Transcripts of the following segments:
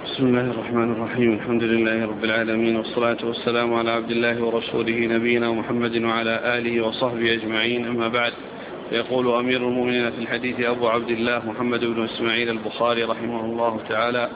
بسم الله الرحمن الرحيم. الحمد لله رب العالمين، والصلاة والسلام على عبد الله ورسوله نبينا محمد وعلى آله وصحبه أجمعين، أما بعد. فيقول أمير المؤمنين في الحديث أبو عبد الله محمد بن إسماعيل البخاري رحمه الله تعالى،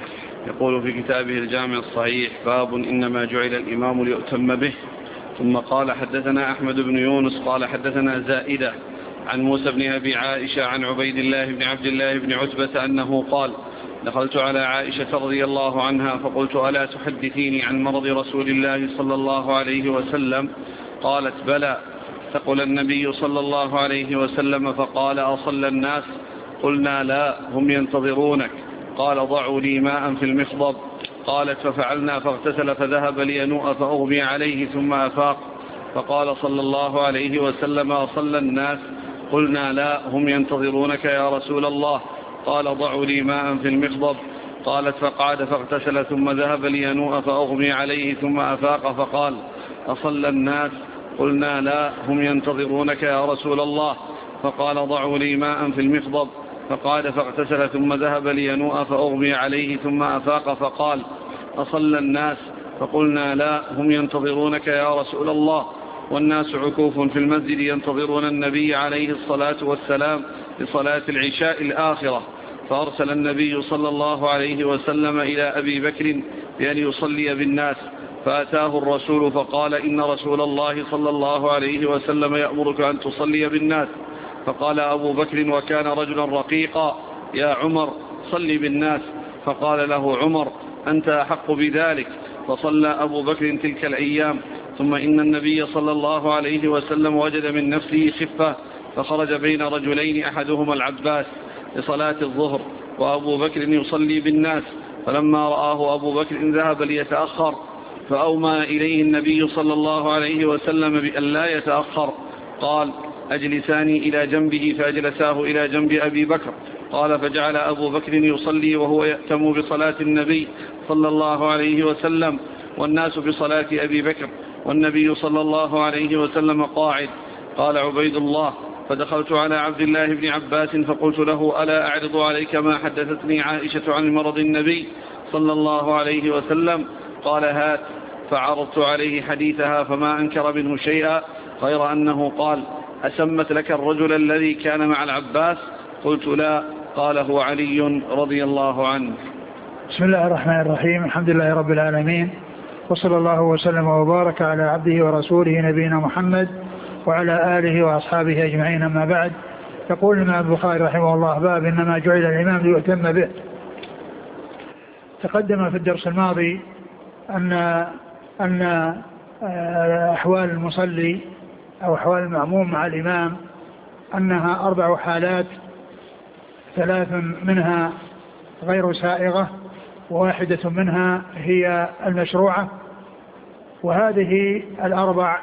يقول في كتابه الجامع الصحيح: باب إنما جعل الإمام ليؤتم به. ثم قال: حدثنا أحمد بن يونس قال حدثنا زائدة عن موسى بن أبي عائشة عن عبيد الله بن عبد الله بن عتبة أنه قال: دخلت على عائشة رضي الله عنها فقلت: ألا تحدثيني عن مرض رسول الله صلى الله عليه وسلم؟ قالت: بلى. فقل النبي صلى الله عليه وسلم فقال: أصلى الناس؟ قلنا: لا، هم ينتظرونك. قال: ضعوا لي ماء في المخضب. قالت: ففعلنا، فاغتسل فذهب لينوء فأغمي عليه ثم أفاق. فقال صلى الله عليه وسلم: أصلى الناس؟ قلنا: لا، هم ينتظرونك يا رسول الله. قال: ضعوا لي ماء في المخضب. قالت: فقعد فاغتسل ثم ذهب لينوء فأغمي عليه ثم أفاق. فقال: أصلى الناس؟ قلنا: لا، هم ينتظرونك يا رسول الله. فقال: ضعوا لي ماء في المخضب. فقعد فاغتسل ثم ذهب لينوء فأغمي عليه ثم أفاق. فقال: أصلى الناس؟ فقلنا: لا، هم ينتظرونك يا رسول الله. والناس عكوف في المسجد ينتظرون النبي عليه الصلاة والسلام لصلاة العشاء الآخرة. فأرسل النبي صلى الله عليه وسلم إلى أبي بكر بأن يصلي بالناس، فأتاه الرسول فقال: إن رسول الله صلى الله عليه وسلم يأمرك أن تصلي بالناس. فقال أبو بكر وكان رجلا رقيقا: يا عمر، صلي بالناس. فقال له عمر: أنت أحق بذلك. فصلى أبو بكر تلك الأيام. ثم إن النبي صلى الله عليه وسلم وجد من نفسه خفة، فخرج بين رجلين أحدهما العباس لصلاة الظهر، وأبو بكر يصلي بالناس. فلما رآه أبو بكر ذهب ليتأخر، فأومى إليه النبي صلى الله عليه وسلم بأن لا يتأخر. قال: أجلساني إلى جنبه، فأجلساه إلى جنب أبي بكر. قال: فجعل أبو بكر يصلي وهو يأتم بصلاة النبي صلى الله عليه وسلم، والناس بصلاة أبي بكر، والنبي صلى الله عليه وسلم قاعد. قال عبيد الله: فدخلت على عبد الله بن عباس فقلت له: ألا أعرض عليك ما حدثتني عائشة عن مرض النبي صلى الله عليه وسلم؟ قال: هات. فعرضت عليه حديثها فما أنكر منه شيئا، غير أنه قال: أسمت لك الرجل الذي كان مع العباس؟ قلت: لا. قال: هو علي رضي الله عنه. بسم الله الرحمن الرحيم. الحمد لله رب العالمين، وصلى الله وسلم وبارك على عبده ورسوله نبينا محمد وعلى آله وأصحابه أجمعين، أما بعد. يقول الإمام البخاري رحمه الله: باب إنما جعل الإمام ليؤتم به. تقدم في الدرس الماضي أن أحوال المصلي أو أحوال المأموم مع الإمام أنها 4 حالات، 3 منها غير سائغة، وواحدة منها هي المشروعة. وهذه 4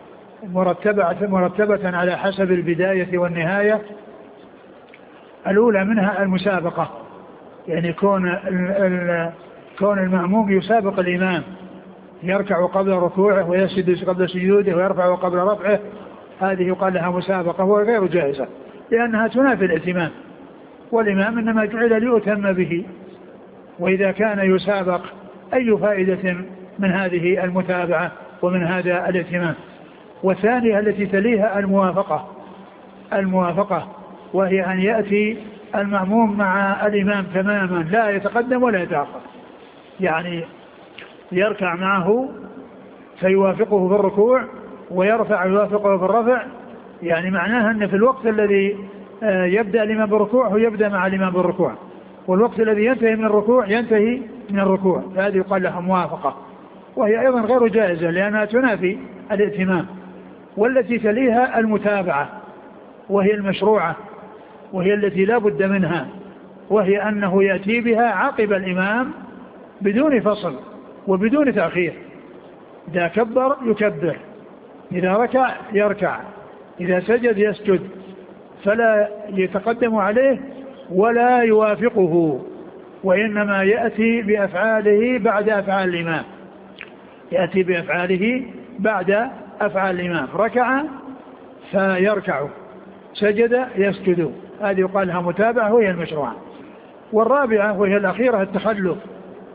مرتبة على حسب البداية والنهاية. الأولى منها المسابقة، يعني كون المأموم يسابق الإمام، يركع قبل ركوعه ويسجد قبل سجوده ويرفع قبل رفعه، هذه يقال لها مسابقة، وهي غير جائزة لأنها تنافي الائتمام، والإمام إنما جعل ليؤتم به. وإذا كان يسابق، أي فائدة من هذه المتابعة ومن هذا الائتمام؟ والثانية التي تليها الموافقة، وهي أن يأتي المأموم مع الإمام تماما، لا يتقدم ولا يتأخر، يعني يركع معه فيوافقه في الركوع ويرفع يوافقه في الرفع، يعني معناها أن في الوقت الذي يبدأ الإمام بالركوع هو يبدأ مع الإمام بالركوع، والوقت الذي ينتهي من الركوع ينتهي من الركوع. هذه يقال لها موافقة، وهي أيضا غير جائزة لأنها تنافي الائتمام. والتي تليها المتابعة، وهي المشروعة، وهي التي لا بد منها، وهي أنه يأتي بها عقب الإمام بدون فصل وبدون تأخير. إذا كبر يكبر، إذا ركع يركع، إذا سجد يسجد، فلا يتقدم عليه ولا يوافقه، وإنما يأتي بأفعاله بعد أفعال الإمام، يأتي بأفعاله بعد أفعال الإمام. ركع فيركع، سجد يسجد، هذه يقال لها متابعة وهي المشروعة. والرابعة وهي الأخيرة التخلف،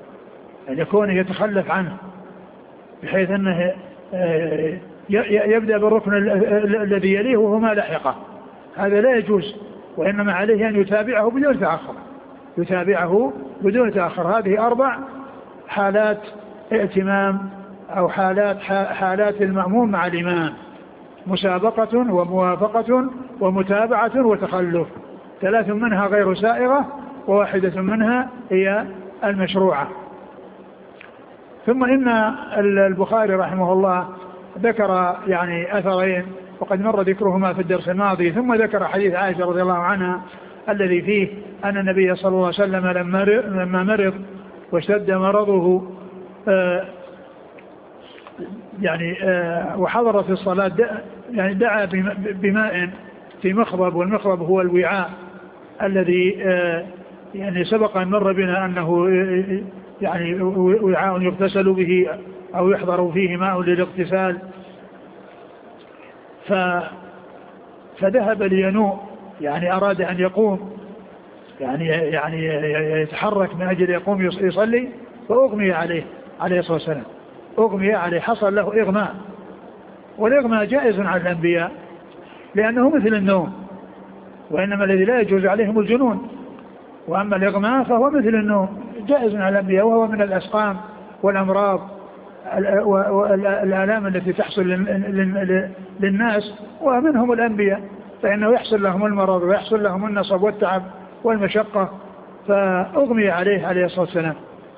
أن يكون يتخلف عنه بحيث أنه يبدأ بالركن الذي يليه وهو ما لحقه، هذا لا يجوز، وإنما عليه أن يتابعه بدون تأخر. هذه 4 حالات ائتمام أو حالات المأموم مع الإمام: مسابقة وموافقة ومتابعة وتخلف، 3 منها غير سائغة و1 منها هي المشروعة. ثم إن البخاري رحمه الله ذكر يعني أثرين وقد مر ذكرهما في الدرس الماضي، ثم ذكر حديث عائشة رضي الله عنها الذي فيه أن النبي صلى الله عليه وسلم لما مرض واشتد مرضه وحضر في الصلاة يعني دعا بماء في مخضب، والمخضب هو الوعاء الذي يعني سبق أن مر بنا أنه يعني وعاء يغتسل به أو يحضر فيه ماء للاغتسال، فذهب لينوء، يعني أراد أن يقوم يعني يتحرك من أجل يقوم يصلي، فأغمي عليه الصلاة والسلام، أغمي عليه، حصل له إغماء، والإغماء جائز على الأنبياء لأنه مثل النوم، وإنما الذي لا يجوز عليهم الجنون، وأما الإغماء فهو مثل النوم جائز على الأنبياء، وهو من الأسقام والأمراض والآلام التي تحصل للناس ومنهم الأنبياء، فإنه يحصل لهم المرض ويحصل لهم النصب والتعب والمشقة، فأغمي عليه الصلاة والسلام،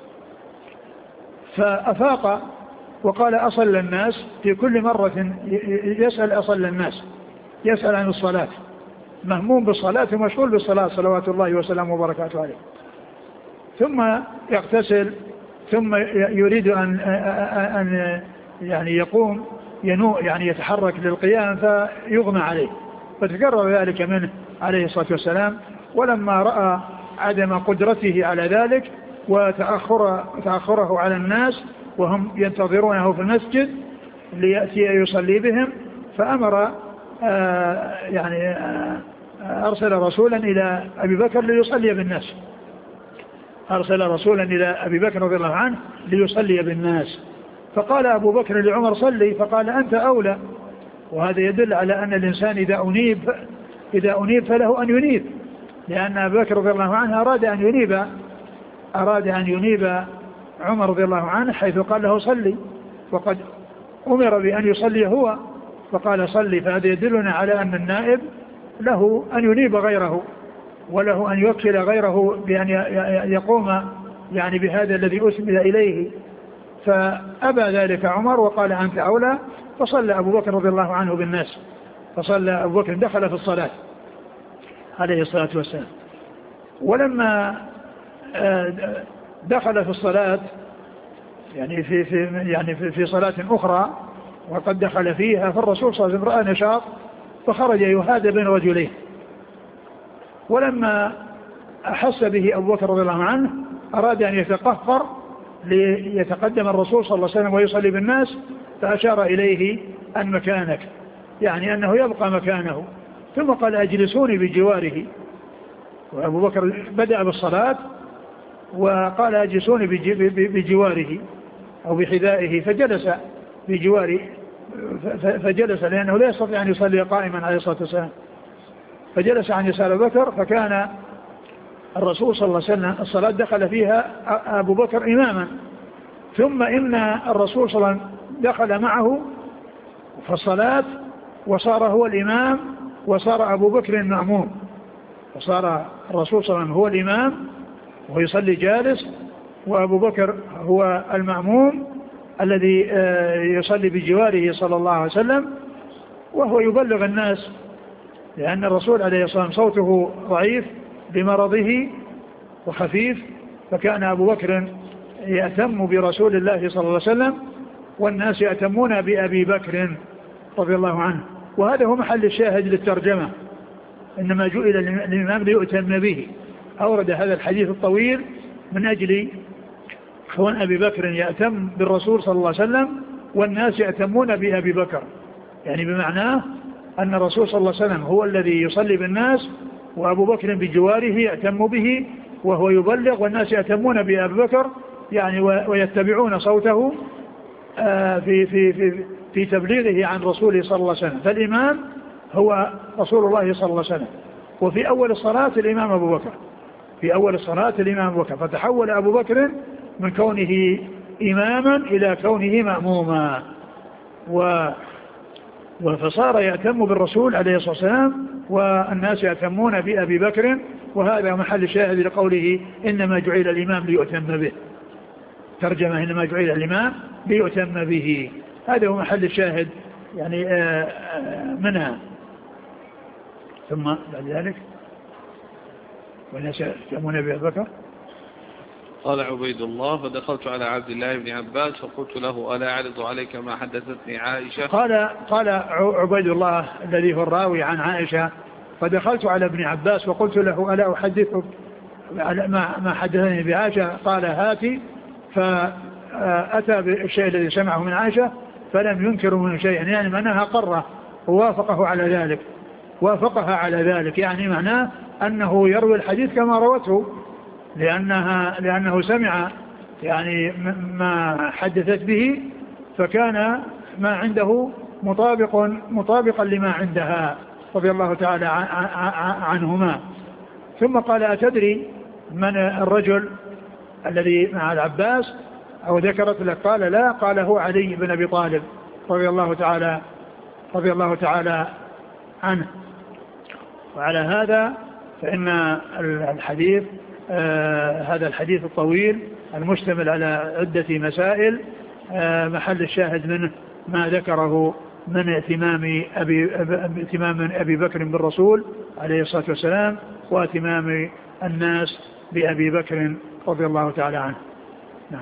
فأفاق وقال: أصل الناس؟ في كل مرة يسأل أصل الناس، يسأل عن الصلاة، مهموم بالصلاة ومشغول بالصلاة صلوات الله وسلامه وبركاته عليه، ثم يغتسل، ثم يريد أن يعني يقوم ينوء، يعني يتحرك للقيام، فيغمى عليه، فتكرر ذلك منه عليه الصلاة والسلام. ولما رأى عدم قدرته على ذلك وتأخره على الناس وهم ينتظرونه في المسجد ليأتي يصلي بهم، فأمر أرسل رسولا إلى أبي بكر ليصلي بالناس، أرسل رسولا إلى أبي بكر رضي الله عنه ليصلي بالناس، فقال أبو بكر لعمر: صلي، فقال: أنت أولى. وهذا يدل على أن الإنسان إذا أنيب فله أن ينيب، لأن أبي بكر رضي الله عنه أراد أن ينيب عمر رضي الله عنه، حيث قال له: صلي، وقد أمر بأن يصلي هو فقال: صلي. فهذا يدلنا على أن النائب له أن ينيب غيره، وله أن يوكل غيره بأن يقوم يعني بهذا الذي أسند إليه، فأبى ذلك عمر وقال: أنت أولى. فصلى أبو بكر رضي الله عنه بالناس، فصلى أبو بكر، دخل في الصلاة عليه الصلاة والسلام. ولما دخل في الصلاة يعني في صلاة أخرى وقد دخل فيها، فالرسول صلى الله عليه وسلم رأى نشاط فخرج يهادى بين رجلين، ولما أحس به أبو بكر رضي الله عنه أراد أن يتقهقر ليتقدم الرسول صلى الله عليه وسلم ويصلي بالناس، فأشار إليه أن مكانك، يعني أنه يبقى مكانه، ثم قال: أجلسوني بجواره. وأبو بكر بدأ بالصلاة وقال: أجلسوني بجواره أو بحذائه، فجلس بجواره، فجلس لأنه لا يستطيع أن يصلي قائما عليه الصلاة والسلام، فجلس عن يسار بكر، فكان الرسول صلى الله عليه وسلم الصلاة دخل فيها أبو بكر إماما، ثم إن الرسول صلى الله عليه وسلم دخل معه في الصلاة وصار هو الإمام وصار أبو بكر المأموم، وصار الرسول صلى الله عليه وسلم هو الإمام ويصلي جالس، وأبو بكر هو المأموم الذي يصلي بجواره صلى الله عليه وسلم، وهو يبلغ الناس، لأن الرسول عليه الصلاة والسلام صوته ضعيف بمرضه وخفيف، فكان أبو بكر يأتم برسول الله صلى الله عليه وسلم والناس يأتمون بأبي بكر رضي الله عنه. وهذا هو محل الشاهد للترجمة، إنما جئل الإمام ليؤتم به. أورد هذا الحديث الطويل من أجل كون أبي بكر يأتم بالرسول صلى الله عليه وسلم والناس يأتمون بأبي بكر، يعني بمعناه أن الرسول صلى الله عليه وسلم هو الذي يصلي بالناس، وأبو بكر بجواره يأتم به وهو يبلغ، والناس يأتمون بأبي بكر يعني ويتبعون صوته في تبليغه عن رسوله صلى الله عليه وسلم. فالإمام هو رسول الله صلى الله عليه وسلم. وفي أول الصلاة الإمام أبو بكر، في أول الصلاة الإمام أبو بكر، فتحول أبو بكر من كونه إماما إلى كونه مأموما، فصار يأتم بالرسول عليه الصلاة والسلام والناس يأتمون بأبي بكر. وهذا محل شاهد لقوله إنما جعل الإمام ليؤتم به، ترجمة إنما جعل الإمام ليؤتم به، هذا هو محل الشاهد يعني منها. ثم بعد ذلك والناس يأتمون بأبي بكر. قال عبيد الله فدخلت على عبد الله بن عباس فقلت له ألا أعرض عليك ما حدثتني عائشة. قال عبيد الله الذي هو الراوي عن عائشة فدخلت على ابن عباس وقلت له ألا أحدثك ما حدثني بعائشة، قال هاتي، فأتى بالشيء الذي سمعه من عائشة فلم ينكر منه شيئا، يعني معناها قره ووافقه على ذلك، وافقها على ذلك، يعني معناه أنه يروي الحديث كما روته، لأنه سمع يعني ما حدثت به، فكان ما عنده مطابقا لما عندها رضي الله تعالى عنهما. ثم قال أتدري من الرجل الذي مع العباس أو ذكرت لك؟ قال لا، قال هو علي بن أبي طالب رضي الله تعالى عنه. وعلى هذا فإن الحديث هذا الحديث الطويل المشتمل على عدة مسائل محل الشاهد منه ما ذكره من ائتمام أبي بكر بالرسول عليه الصلاة والسلام وائتمام الناس بأبي بكر رضي الله تعالى عنه. نعم.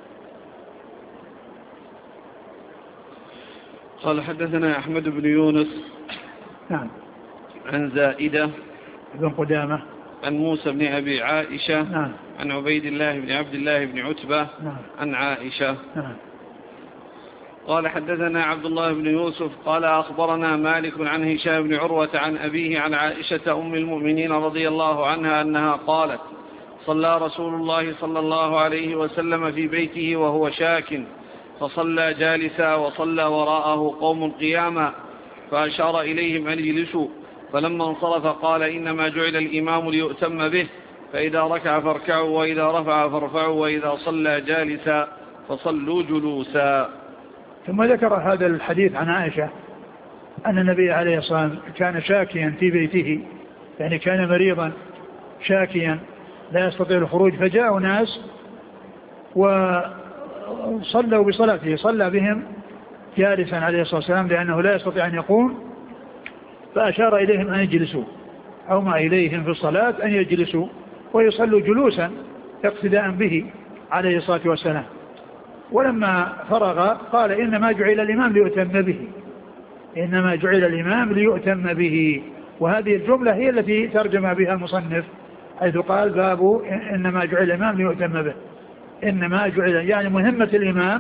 قال حدثنا أحمد بن يونس نعم عن زائدة بن قدامة عن موسى بن أبي عائشة نعم عن عبيد الله بن عبد الله بن عتبة نعم عن عائشة نعم. قال حدثنا عبد الله بن يوسف قال أخبرنا مالك عن هشام بن عروة عن أبيه عن عائشة أم المؤمنين رضي الله عنها أنها قالت صلى رسول الله صلى الله عليه وسلم في بيته وهو شاك، فصلى جالسا وصلى وراءه قوم قياما، فأشار إليهم أن يجلسوا، فلما انصرف قال إنما جعل الإمام ليؤتم به، فإذا ركع فاركعوا وإذا رفع فارفعوا وإذا صلى جالسا فصلوا جلوسا. ثم ذكر هذا الحديث عن عائشة أن النبي عليه الصلاة والسلام كان شاكيا في بيته، يعني كان مريضا شاكيا لا يستطيع الخروج، فجاءوا ناس وصلوا بصلاته، صلى بهم جالسا عليه الصلاة والسلام لأنه لا يستطيع أن يقوم، فأشار إليهم أن يجلسوا، أو ما إليهم في الصلاة أن يجلسوا ويصلوا جلوسا اقتداء به عليه الصلاة والسلام. ولما فرغ قال إنما جعل الإمام ليؤتم به، إنما جعل الإمام ليؤتم به. وهذه الجملة هي التي ترجم بها المصنف حيث قال باب إنما جعل الإمام ليؤتم به. إنما جعل يعني مهمة الإمام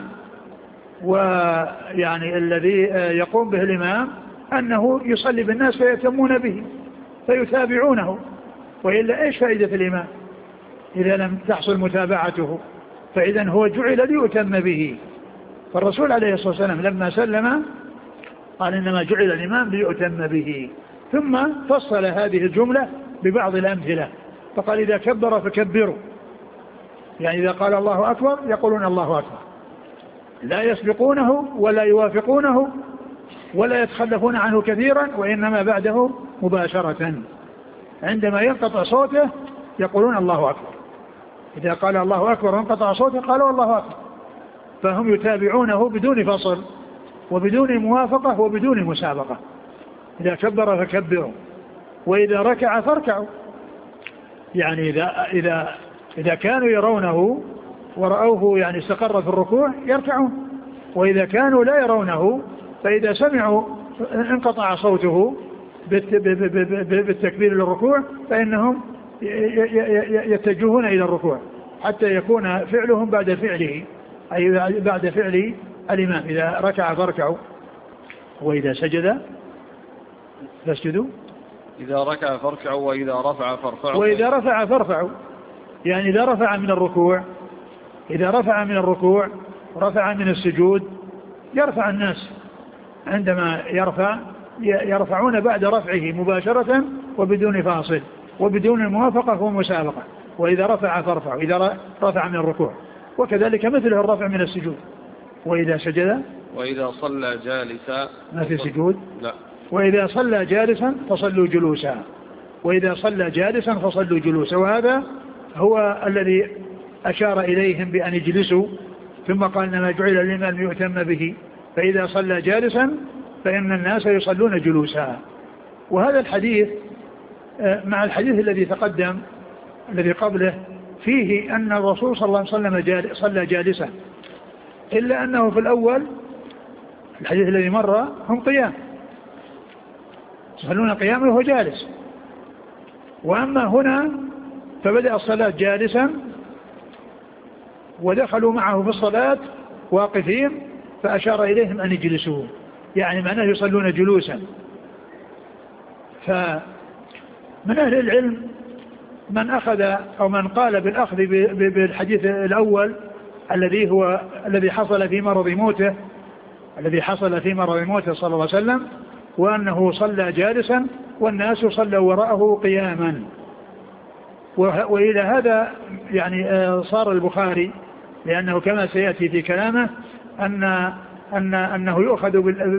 ويعني الذي يقوم به الإمام أنه يصلي بالناس فيتمون به فيتابعونه، وإلا إيش فائدة الإمام إذا لم تحصل متابعته؟ فإذا هو جعل ليؤتم به. فالرسول عليه الصلاة والسلام لما سلم قال إنما جعل الإمام ليؤتم به، ثم فصل هذه الجملة ببعض الأمثلة فقال إذا كبر فكبروا، يعني إذا قال الله أكبر يقولون الله أكبر، لا يسبقونه ولا يوافقونه ولا يتخلفون عنه كثيرا، وإنما بعده مباشرة عندما ينقطع صوته يقولون الله أكبر. إذا قال الله أكبر وانقطع صوته قالوا الله أكبر، فهم يتابعونه بدون فصل وبدون موافقة وبدون مسابقة. إذا كبر فكبروا وإذا ركع فاركعوا، يعني إذا كانوا يرونه ورأوه يعني استقر في الركوع يركعون، وإذا كانوا لا يرونه فإذا سمعوا انقطع صوته بالتكبير للركوع فإنهم يتجهون إلى الركوع حتى يكون فعلهم بعد فعله، أي بعد فعل الإمام. إذا ركع فاركعوا وإذا سجد فاسجدوا، إذا ركع فاركعوا وإذا رفع فارفعوا، وإذا رفع فارفعوا، يعني إذا رفع من الركوع إذا رفع من الركوع رفع من السجود يرفع الناس عندما يرفعون بعد رفعه مباشرة وبدون فاصل وبدون الموافقة ومسابقة. وإذا رفع فارفع إذا رفع من الركوع، وكذلك مثله الرفع من السجود. وإذا سجد وإذا صلى جالسا ما في سجود لا. وإذا صلى جالسا فصلوا جلوسا، وإذا صلى جالسا فصلوا جلوسا. وهذا هو الذي أشار إليهم بأن يجلسوا، ثم قال إنما جعل الإمام يؤتم به، فإذا صلى جالسا فإن الناس يصلون جلوسا. وهذا الحديث مع الحديث الذي تقدم الذي قبله فيه أن الرسول صلى الله عليه وسلم صلى جالسا، إلا أنه في الأول الحديث الذي مر هم قيام يصلون قياما وهو جالس، وأما هنا فبدأ الصلاة جالسا ودخلوا معه في الصلاة واقفين فأشار إليهم أن يجلسوا، يعني معناه يصلون جلوسا. فمن أهل العلم من أخذ أو من قال بالأخذ بالحديث الأول الذي حصل في مرض موته صلى الله عليه وسلم، وأنه صلى جالسا والناس صلوا وراءه قياما. وإلى هذا يعني صار البخاري، لأنه كما سيأتي في كلامه أنه يؤخذ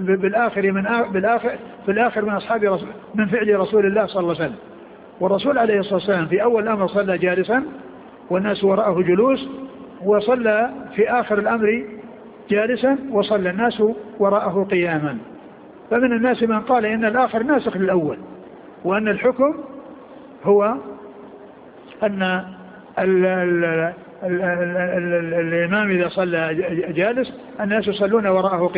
بالآخر من أصحاب من فعل رسول الله صلى الله عليه وسلم. والرسول عليه الصلاة والسلام في أول الأمر صلى جالسا والناس وراءه جلوس، وصلى في آخر الأمر جالسا وصلى الناس وراءه قياما. فمن الناس من قال إن الآخر ناسخ للأول، وأن الحكم هو أن الإمام إذا صلى جالس الناس يصلون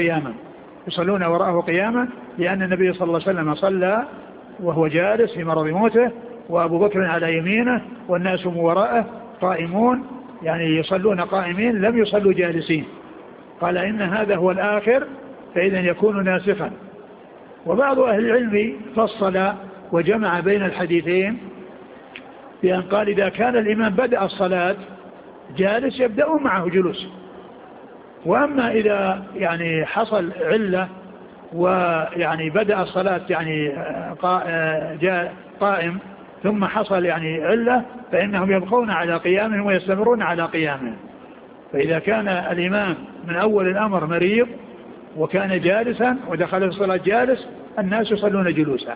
وراءه قياما، لأن النبي صلى الله عليه وسلم صلى وهو جالس في مرض موته، وأبو بكر على يمينه والناس من وراءه قائمون، يعني يصلون قائمين لم يصلوا جالسين. قال إن هذا هو الآخر فإذا يكون ناسخا. وبعض أهل العلم فصل وجمع بين الحديثين بأن قال إذا كان الإمام بدأ الصلاة جالس يبدأ معه جلوس، وأما إذا يعني حصل علة ويعني بدأ الصلاة يعني قائم ثم حصل يعني علة فإنهم يبقون على قيامهم ويستمرون على قيامهم. فإذا كان الإمام من أول الأمر مريض وكان جالسا ودخل الصلاة جالس الناس يصلون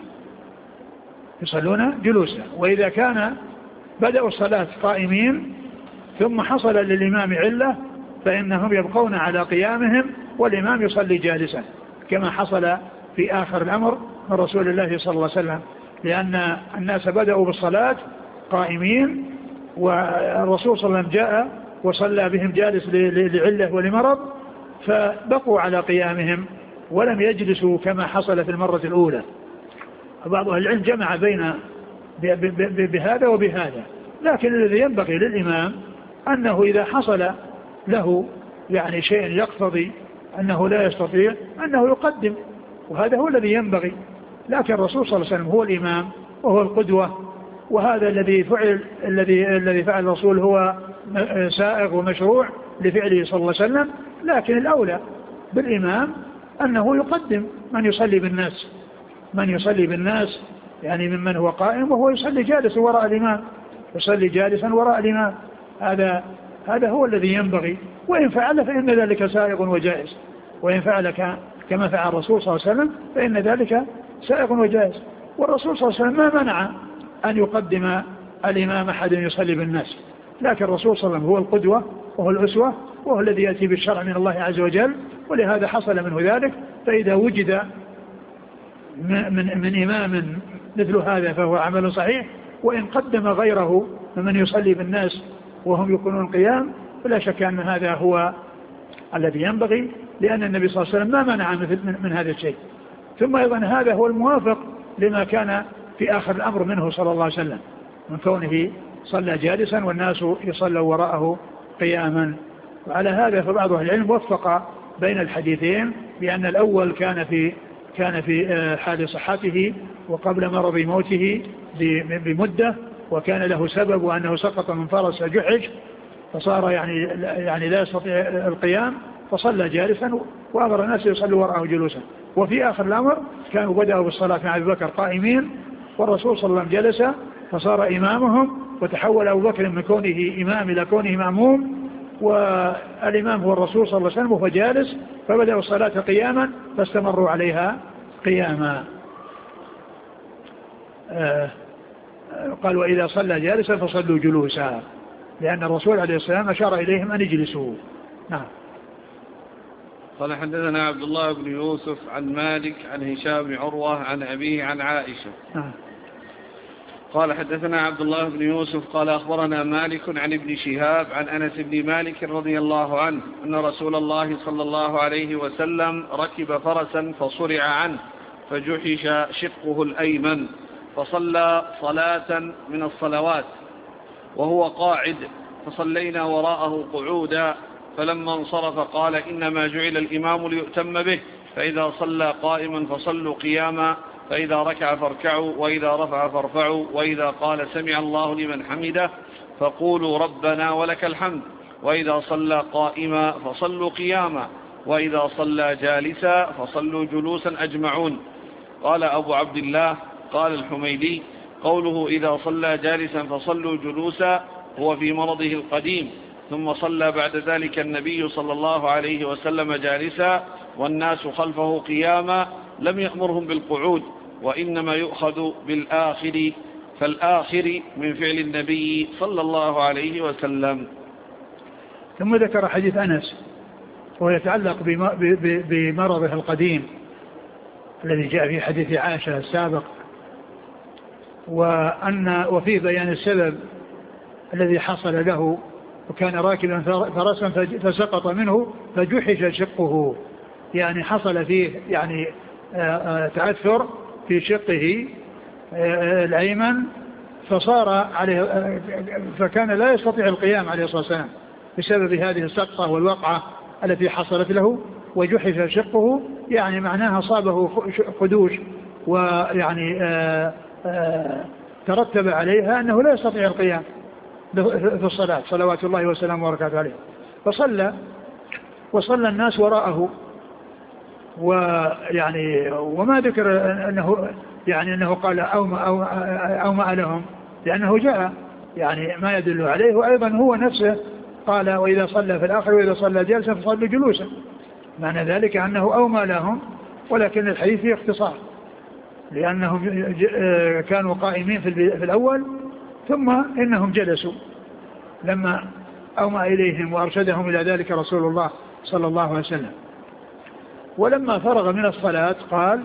جلوسا. وإذا كان بدأوا الصلاة قائمين ثم حصل للإمام علة فإنهم يبقون على قيامهم والإمام يصلي جالسا، كما حصل في آخر الأمر من رسول الله صلى الله عليه وسلم، لأن الناس بدأوا بالصلاة قائمين والرسول صلى الله عليه وسلم جاء وصلى بهم جالس لعلة ولمرض، فبقوا على قيامهم ولم يجلسوا كما حصل في المرة الأولى. بعض أهل العلم جمع بين بهذا وبهذا، لكن الذي ينبغي للإمام أنه إذا حصل له يعني شيء يقتضي أنه لا يستطيع أنه يقدم، وهذا هو الذي ينبغي. لكن الرسول صلى الله عليه وسلم هو الإمام وهو القدوة، وهذا الذي فعل الرسول هو سائغ ومشروع لفعله صلى الله عليه وسلم. لكن الأولى بالإمام أنه يقدم من يصلي بالناس يعني ممن هو قائم وهو يصلي جالسا وراء الإمام، هذا هو الذي ينبغي. وإن فعل فإن ذلك سائغ وجائز، وإن فعل كما فعل الرسول صلى الله عليه وسلم فإن ذلك سائغ وجائز. والرسول صلى الله عليه وسلم ما منع أن يقدم الإمام أحد يصلي بالناس، لكن الرسول صلى الله عليه وسلم هو القدوة وهو الأسوة وهو الذي يأتي بالشرع من الله عز وجل، ولهذا حصل منه ذلك. فإذا وجد من إمام مثل هذا فهو عمل صحيح، وإن قدم غيره ممن يصلي بالناس وهم يكونون قيام فلا شك أن هذا هو الذي ينبغي، لأن النبي صلى الله عليه وسلم ما منع من هذا الشيء. ثم أيضا هذا هو الموافق لما كان في آخر الأمر منه صلى الله عليه وسلم من كونه صلى جالسا والناس يصلوا وراءه قياما. وعلى هذا فبعض أهل العلم وفق بين الحديثين بأن الأول كان في حال صحته وقبل مرض موته بمدة، وكان له سبب وأنه سقط من فرس جحش، فصار يعني لا يستطيع القيام فصلى جالسا وأمر الناس يصلوا وراءه جلوسا. وفي آخر الأمر كانوا بدأوا بالصلاة مع أبي بكر قائمين والرسول صلى الله عليه وسلم جلس فصار إمامهم وتحول أبو بكر من كونه إمام إلى كونه مأموم والإمام هو الرسول صلى الله عليه وسلم وهو جالس فبدأوا الصلاة قياما فاستمروا عليها قياما. قال وإذا صلى جالسا فصلوا جلوسا لأن الرسول عليه السلام أشار إليهم أن يجلسوا. نعم. قال حدثنا عبد الله بن يوسف عن مالك عن هشام بن عروة عن أبيه عن عائشة. قال حدثنا عبد الله بن يوسف قال أخبرنا مالك عن ابن شهاب عن أنس بن مالك رضي الله عنه أن رسول الله صلى الله عليه وسلم ركب فرسا فصرع عنه فجحش شقه الأيمن فصلى صلاة من الصلوات وهو قاعد فصلينا وراءه قعودا فلما انصرف قال إنما جعل الإمام ليؤتم به فإذا صلى قائما فصلوا قياما فإذا ركع فاركعوا وإذا رفع فارفعوا وإذا قال سمع الله لمن حمده فقولوا ربنا ولك الحمد وإذا صلى قائما فصلوا قياما وإذا صلى جالسا فصلوا جلوسا أجمعون. قال أبو عبد الله قال الحميدي قوله إذا صلى جالسا فصلوا جلوسا هو في مرضه القديم ثم صلى بعد ذلك النبي صلى الله عليه وسلم جالسا والناس خلفه قياما لم يأمرهم بالقعود وإنما يؤخذ بالآخر فالآخر من فعل النبي صلى الله عليه وسلم. ثم ذكر حديث أنس ويتعلق بمرضه القديم الذي جاء في حديث عائشة السابق وفي بيان السبب الذي حصل له وكان راكبا فرسا فسقط منه فجحش شقه يعني حصل فيه يعني تعثر في شقه الأيمن فصار عليه فكان لا يستطيع القيام عليه الصلاة والسلام بسبب هذه السقطة والوقعة التي حصلت له وجحش شقه يعني معناها صابه خدوش ويعني ترتب عليها أنه لا يستطيع القيام في الصلاة صلوات الله وسلامه وبركاته عليه وصلى الناس وراءه ويعني وما ذكر أنه قال أومأ لهم لأنه جاء يعني ما يدل عليه وأيضا هو نفسه قال وإذا صلى في الآخر وإذا صلى جالسا فصلوا جلوسا معنى ذلك أنه أومأ لهم ولكن الحديث فيه اختصار لأنهم كانوا قائمين في الأول ثم إنهم جلسوا لما أومأ إليهم وأرشدهم إلى ذلك رسول الله صلى الله عليه وسلم. ولما فرغ من الصلاة قال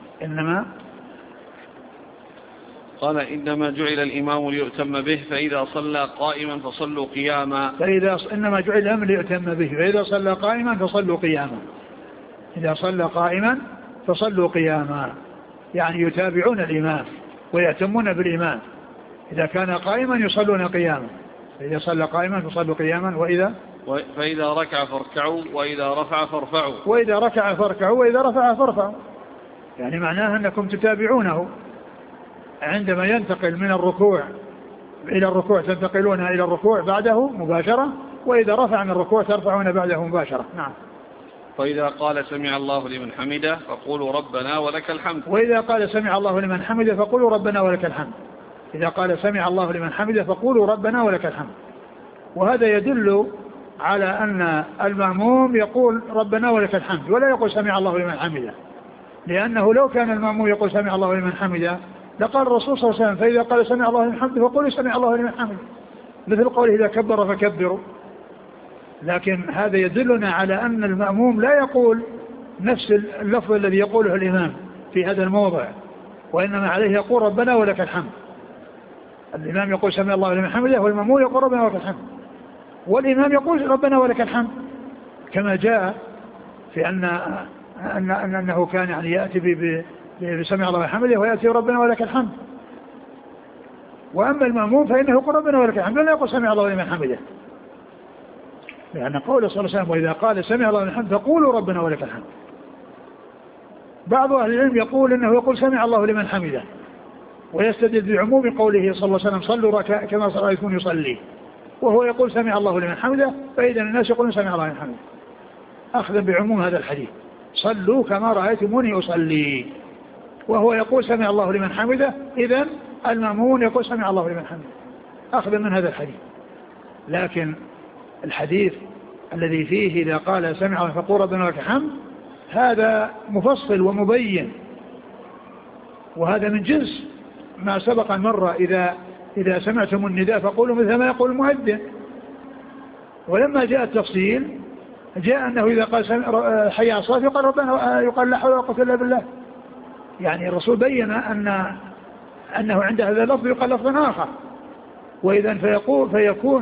إنما جعل الإمام ليؤتم به فإذا صلى قائما فصلوا قياما إنما جعل الإمام ليؤتم به فإذا صلى قائما فصلوا قياما إذا صلى قائما فصلوا قياما يعني يتابعون الإمام ويأتمون بالإمام إذا كان قائما يصلون قياما فإذا صلى قائما فصلوا قياما فإذا ركع فاركعوا وإذا رفع فارفعوا وإذا ركع فاركعوا وإذا رفع فارفعوا يعني معناها أنكم تتابعونه عندما ينتقل من الركوع إلى الركوع تنتقلون إلى الركوع بعده مباشرة وإذا رفع من الركوع ترفعون بعده مباشرة. نعم. وإذا قال سمع الله لمن حمده فقولوا ربنا ولك الحمد وإذا قال سمع الله لمن حمده فقولوا ربنا ولك الحمد إذا قال سمع الله لمن حمده فقولوا ربنا ولك الحمد. وهذا يدل على أن المأموم يقول ربنا ولك الحمد ولا يقول سمع الله لمن حمده لأنه لو كان المأموم يقول سمع الله لمن حمده لقال الرسول صلى الله عليه وسلم فإذا قال سمع الله لمن حمده فقولوا سمع الله لمن حمده مثل قوله إذا كبر فكبروا. لكن هذا يدلنا على أن المأموم لا يقول نفس اللفظ الذي يقوله الإمام في هذا الموضع وإنما عليه يقول ربنا ولك الحمد. الإمام يقول سمع الله لمن حمده والمأموم يقول ربنا ولك الحمد والإمام يقول ربنا ولك الحمد كما جاء في أنه كان يعني يأتي بسمع الله لمن حمده ويأتي ربنا ولك الحمد. وأما المأموم فإنه يقول ربنا ولك الحمد لا يقول سمع الله لمن حمده لأن قوله صلى الله عليه وسلم وإذا قال سمع الله لمن حمده فقولوا ربنا ولك الحمد. بعض أهل العلم يقول إنه يقول سمع الله لمن حمده ويستدل بعموم قوله صلى الله عليه وسلم صلوا كما رأيتم يصلي وهو يقول سمع الله لمن حمده، فإذا الناس يقولون سمع الله لمن حمده أخذا بعموم هذا الحديث صلوا كما رأيتموني أصلي، وهو يقول سمع الله لمن حمده، إذن المأمون يقول سمع الله لمن حمده أخذا من هذا الحديث. لكن الحديث الذي فيه إذا قال سمع الله فقول ربنا لك الحمد هذا مفصل ومبين، وهذا من جنس ما سبق مرة إذا سمعتم النداء فقولوا مثل ما يقول المؤذن. ولما جاء التفصيل جاء أنه إذا قال حي على الصلاة يقال ربنا، يقال لا حول ولا قوة إلا بالله. يعني الرسول بين أنه عند هذا اللفظ يقال لفظ آخر. وإذا فيكون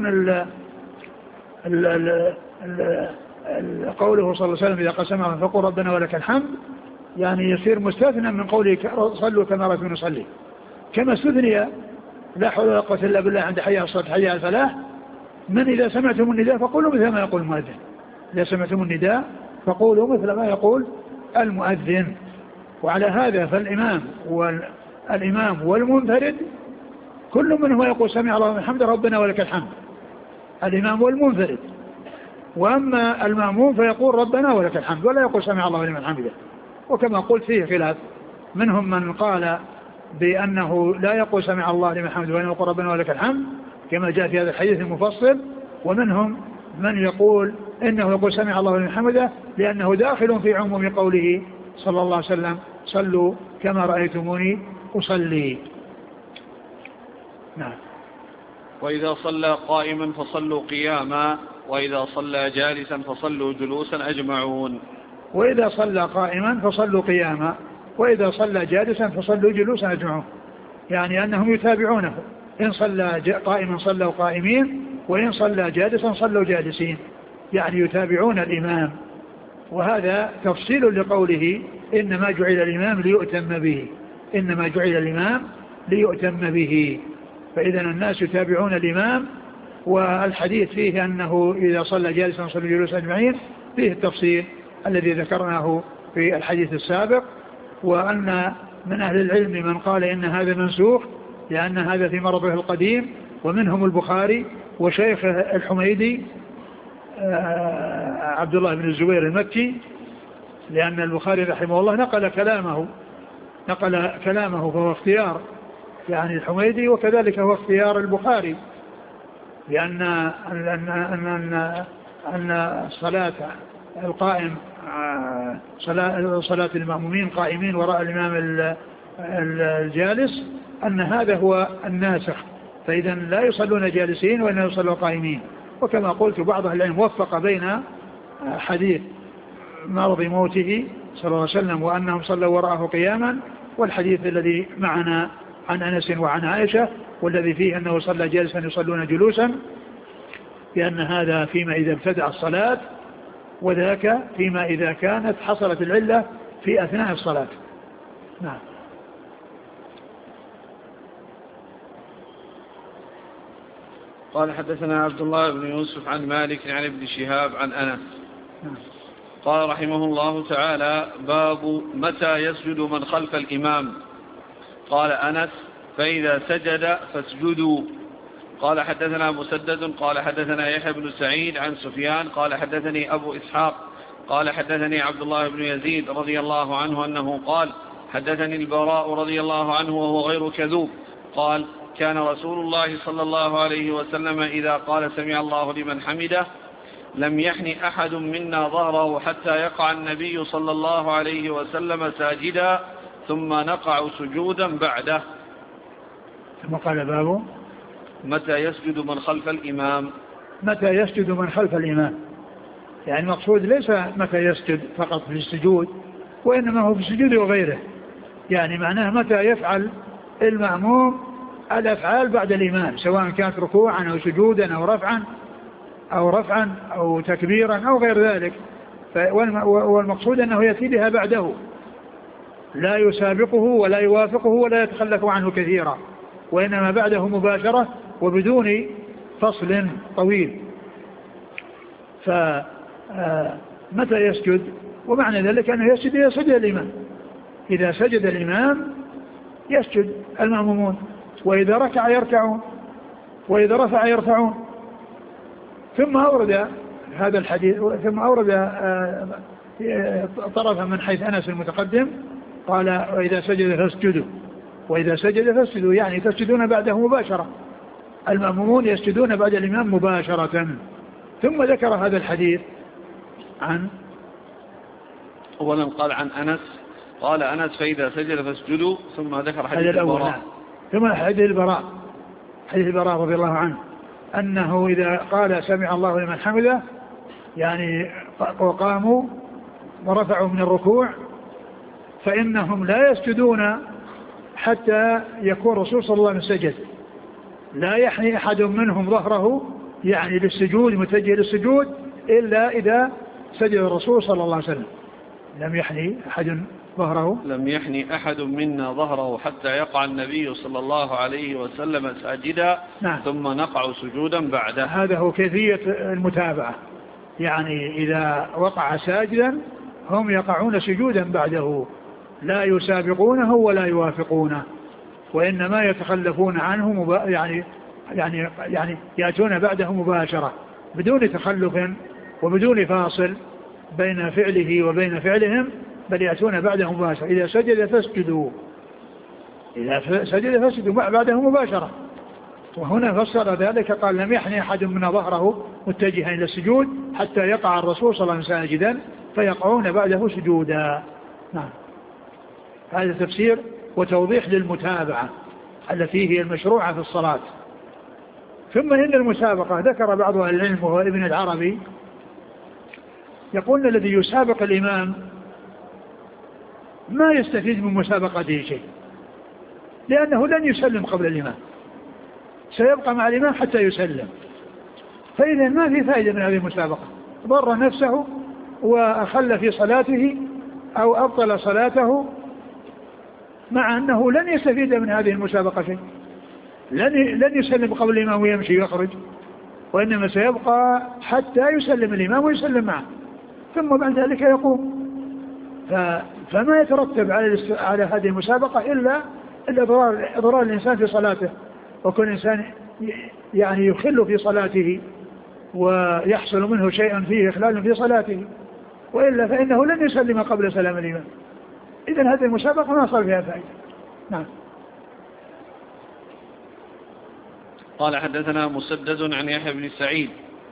قوله صلى الله عليه وسلم إذا قال سمع فقول ربنا ولك الحمد يعني يصير مستثنى من قوله صلوا كما رأيتم نصلي، كما استثني لا حول ولا قوة إلا بالله عند حي على الصلاة حي على الفلاح من إذا سمعتم النداء فقولوا مثل ما يقول المؤذن. إذا سمعتم النداء فقولوا مثل ما يقول المؤذن. وعلى هذا فالإمام والمنفرد كل منهم يقول سمع الله لمن حمده ربنا ولك الحمد، الإمام والمنفرد. وأما المأموم فيقول ربنا ولك الحمد ولا يقول سمع الله لمن حمده. وكما قلت فيه خلاف، منهم من قال بأنه لا يقول سمع الله لمن حمده وإنما يقول ربنا ولك الحمد كما جاء في هذا الحديث المفصل، ومنهم من يقول إنه يقول سمع الله لمن حمده لأنه داخل في عموم قوله صلى الله عليه وسلم صلوا كما رأيتموني أصلي. نعم. وإذا صلى قائما فصلوا قياما، وإذا صلى جالسا فصلوا جلوسا أجمعون. وإذا صلى قائما فصلوا قياما، وإذا صلى جالسا فصلوا جلوسا أجمعون، يعني أنهم يتابعونه، إن صلى قائما صلوا قائمين، وإن صلى جالسا صلوا جالسين، يعني يتابعون الإمام. وهذا تفصيل لقوله إنما جعل الإمام ليؤتم به، إنما جعل الإمام ليؤتم به، فإذا الناس يتابعون الإمام. والحديث فيه أنه إذا صلى جالسا صلوا جلوسا أجمعين، فيه التفصيل الذي ذكرناه في الحديث السابق. وأن من أهل العلم من قال إن هذا منسوخ لأن هذا في مرضه القديم، ومنهم البخاري وشيخ الحميدي عبد الله بن الزبير المكي، لأن البخاري رحمه الله نقل كلامه فهو اختيار يعني الحميدي، وكذلك هو اختيار البخاري، لأن أن صلاة القائم صلاة المأمومين قائمين وراء الإمام الجالس أن هذا هو الناسخ، فإذا لا يصلون جالسين وإنما يصلون قائمين. وكما قلت بعض العلم وفق بين حديث مرض موته صلى الله عليه وسلم وأنهم صلوا وراءه قياما، والحديث الذي معنا عن أنس وعن عائشة والذي فيه أنه صلى جالسا يصلون جلوسا، لأن هذا فيما إذا ابتدأ الصلاة، وذاك فيما إذا كانت حصلت العلة في أثناء الصلاة. نعم. قال حدثنا عبد الله بن يوسف عن مالك عن ابن شهاب عن أنس قال رحمه الله تعالى: باب متى يسجد من خلف الإمام. قال أنس: فإذا سجد فاسجدوا. قال حدثنا مسدد قال حدثنا يحيى بن سعيد عن سفيان قال حدثني أبو إسحاق قال حدثني عبد الله بن يزيد رضي الله عنه أنه قال: حدثني البراء رضي الله عنه وهو غير كذوب قال: كان رسول الله صلى الله عليه وسلم إذا قال سمع الله لمن حمده لم يحن أحد منا ظهره حتى يقع النبي صلى الله عليه وسلم ساجدا ثم نقع سجودا بعده. ثم قال: باب متى يسجد من خلف الإمام. متى يسجد من خلف الإمام، يعني المقصود ليس متى يسجد فقط في السجود، وإنما هو في السجود وغيره، يعني معناه متى يفعل المأموم الأفعال بعد الإمام، سواء كانت ركوعا أو سجودا أو رفعا أو تكبيرا أو غير ذلك، والمقصود أنه يأتي بها بعده، لا يسابقه ولا يوافقه ولا يتخلف عنه كثيرا، وإنما بعده مباشرة وبدون فصل طويل. فمتى يسجد؟ ومعنى ذلك أنه يسجد إذا سجد الإمام، إذا سجد الإمام يسجد المأمومون، وإذا ركع يركعون، وإذا رفع يرفعون، ثم أورد هذا الحديث، ثم أورد طرفا من حيث أنس المتقدم، قال وإذا سجد فاسجدوا، وإذا سجد فاسجدوا يعني تسجدون بعده مباشرة، المأمومون يسجدون بعد الإمام مباشرة. ثم ذكر هذا الحديث عن أولا قال عن أنس، قال أنس فإذا سجد فاسجدوا، ثم ذكر حديث البراء، ثم حديث البراء رضي الله عنه أنه إذا قال سمع الله لمن حمده يعني وقاموا ورفعوا من الركوع فإنهم لا يسجدون حتى يكون الرسول صلى الله عليه وسلم سجد، لا يحني أحد منهم ظهره يعني للسجود متجه للسجود إلا إذا سجد الرسول صلى الله عليه وسلم. لم يحني أحد منا ظهره حتى يقع النبي صلى الله عليه وسلم ساجدا، نعم. ثم نقع سجودا بعده. هذا هو كيفية المتابعة، يعني إذا وقع ساجدا هم يقعون سجودا بعده، لا يسابقونه ولا يوافقونه، وإنما يتخلفون عنه يعني يأتون بعده مباشرة بدون تخلف وبدون فاصل بين فعله وبين فعلهم، بل يأتون بعده مباشرة. إذا سجد فاسجدوا بعده مباشرة. وهنا فسر ذلك قال لم يحني أحد من ظهره متجها إلى السجود حتى يقع الرسول صلى الله عليه وسلم ساجدا فيقعون بعده سجودا. نعم. هذا تفسير وتوضيح للمتابعة التي هي المشروعة في الصلاة. ثم إن المسابقة ذكر بعض أهل العلم وهو ابن العربي يقول الذي يسابق الإمام ما يستفيد من مسابقته شيء، لأنه لن يسلم قبل الإمام، سيبقى مع الإمام حتى يسلم، فإذا ما في فائدة من هذه المسابقة، ضر نفسه وأخل في صلاته أو أبطل صلاته، مع أنه لن يستفيد من هذه المسابقة شيء، لن يسلم قبل الإمام ويمشي ويخرج، وإنما سيبقى حتى يسلم الإمام ويسلم معه، ثم بعد ذلك يقوم. فما يترتب على هذه المسابقة إلا إضرار الإنسان في صلاته، وكل إنسان يعني يخل في صلاته ويحصل منه شيء فيه إخلال في صلاته، وإلا فإنه لن يسلم قبل سلام الإمام. إذن هذه المسابقة ما صار فيها فائدة. نعم. قال حدثنا مسدد عن يحيى بن سعيد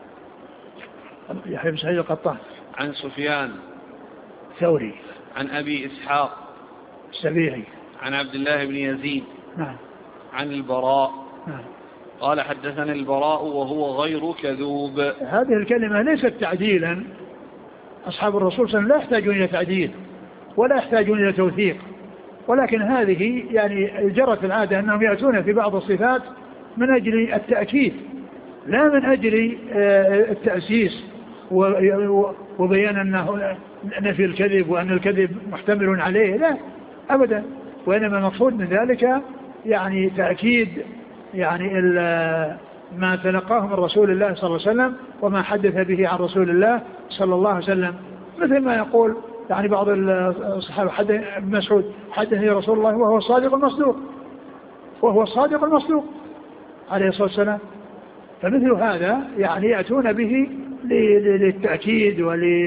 القطان عن سفيان ثوري عن أبي إسحاق السبيعي عن عبد الله بن يزيد، نعم. عن البراء، نعم. قال حدثنا البراء وهو غير كذوب. هذه الكلمة ليست تعديلا، أصحاب الرسول صلى الله عليه وسلم لا يحتاجون إلى تعديل ولا يحتاجون إلى توثيق، ولكن هذه يعني جرت العادة أنهم يأتون في بعض الصفات من أجل التأكيد لا من أجل التأسيس وبيان أنه نفي الكذب وأن الكذب محتمل عليه، لا أبدا، وإنما المقصود من ذلك يعني تأكيد يعني ما تلقاه من رسول الله صلى الله عليه وسلم وما حدث به عن رسول الله صلى الله عليه وسلم، مثل ما يقول يعني بعض الصحابة ابن مسعود حدثني رسول الله وهو الصادق المصدوق عليه الصلاة والسلام. فمثل هذا يعني يأتون به للتأكيد